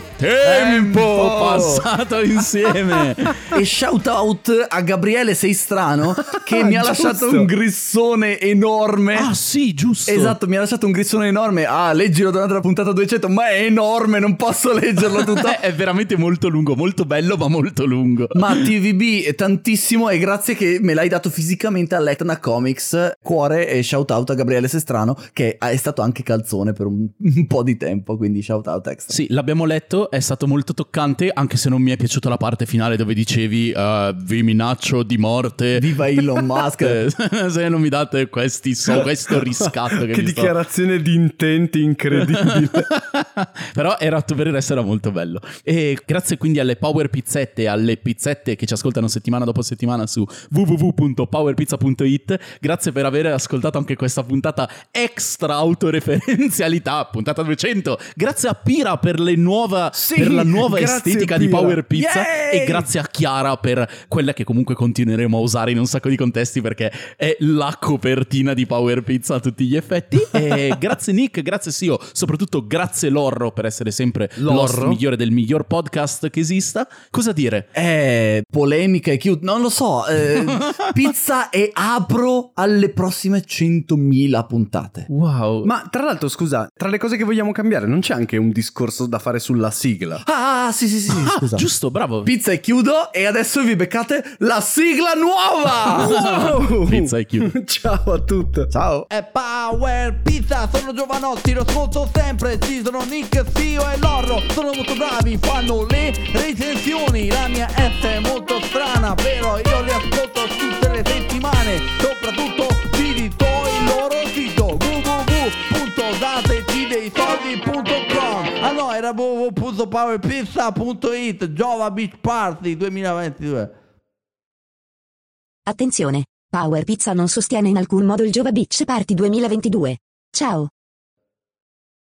tempo passato insieme. E shout out a Gabriele Sei Strano che mi ha lasciato giusto. un grissone enorme. Ah sì, giusto. Esatto, mi ha lasciato un grissone enorme. Ah, leggilo durante la puntata 200, ma è enorme, non posso leggerlo tutto. È veramente molto lungo, molto bello ma molto lungo. Ma TVB è tantissimo e grazie che me l'hai dato fisicamente all'Etna Comics. Cuore e shout out a Gabriele Sestrano che è stato anche calzone per un po' di tempo, quindi shout out extra. Sì, l'abbiamo letto, è stato molto toccante, anche se non mi è piaciuta la parte finale dove dicevi vi minaccio di morte. Viva Elon Musk. Se non mi date questo riscatto Che dichiarazione di intenti incredibile. Però per il resto era molto bello. E grazie quindi alle Power Pizzette, alle pizzette che ci ascoltano settimana dopo settimana su www.powerpizza.it. Grazie per aver ascoltato anche questa puntata extra autoreferenzialità, puntata 200. Grazie a Pira per la nuova estetica di Power Pizza. Yay! E grazie a Chiara per quella che comunque continueremo a usare in un sacco di contesti perché è la copertina di Power Pizza a tutti gli effetti. E grazie Nick, grazie Sio, soprattutto grazie Lorro per essere sempre l'host migliore del miglior podcast che esista. Cosa dire? Polemica e cute, non lo so. Pizza e apro alle prossime 100.000 puntate. Wow. Ma tra l'altro scusa, tra le cose che vogliamo cambiare non c'è anche un discorso da fare sulla sigla? Ah, sì, scusa. Giusto, bravo. Pizza e chiudo e adesso vi beccate la sigla nuova. Wow! Pizza e chiudo. Ciao a tutti. Ciao. È Power Pizza, sono Giovanotti, lo ascolto sempre, ci sono sono Nick, Zio e Lorro, sono molto bravi, fanno le recensioni. La mia S è molto strana, però io le ascolto tutte le settimane. Soprattutto visito il loro sito www.datecideisoldi.com. Ah no, era www.powerpizza.it. Jova Beach Party 2022. Attenzione, Power Pizza non sostiene in alcun modo il Jova Beach Party 2022. Ciao.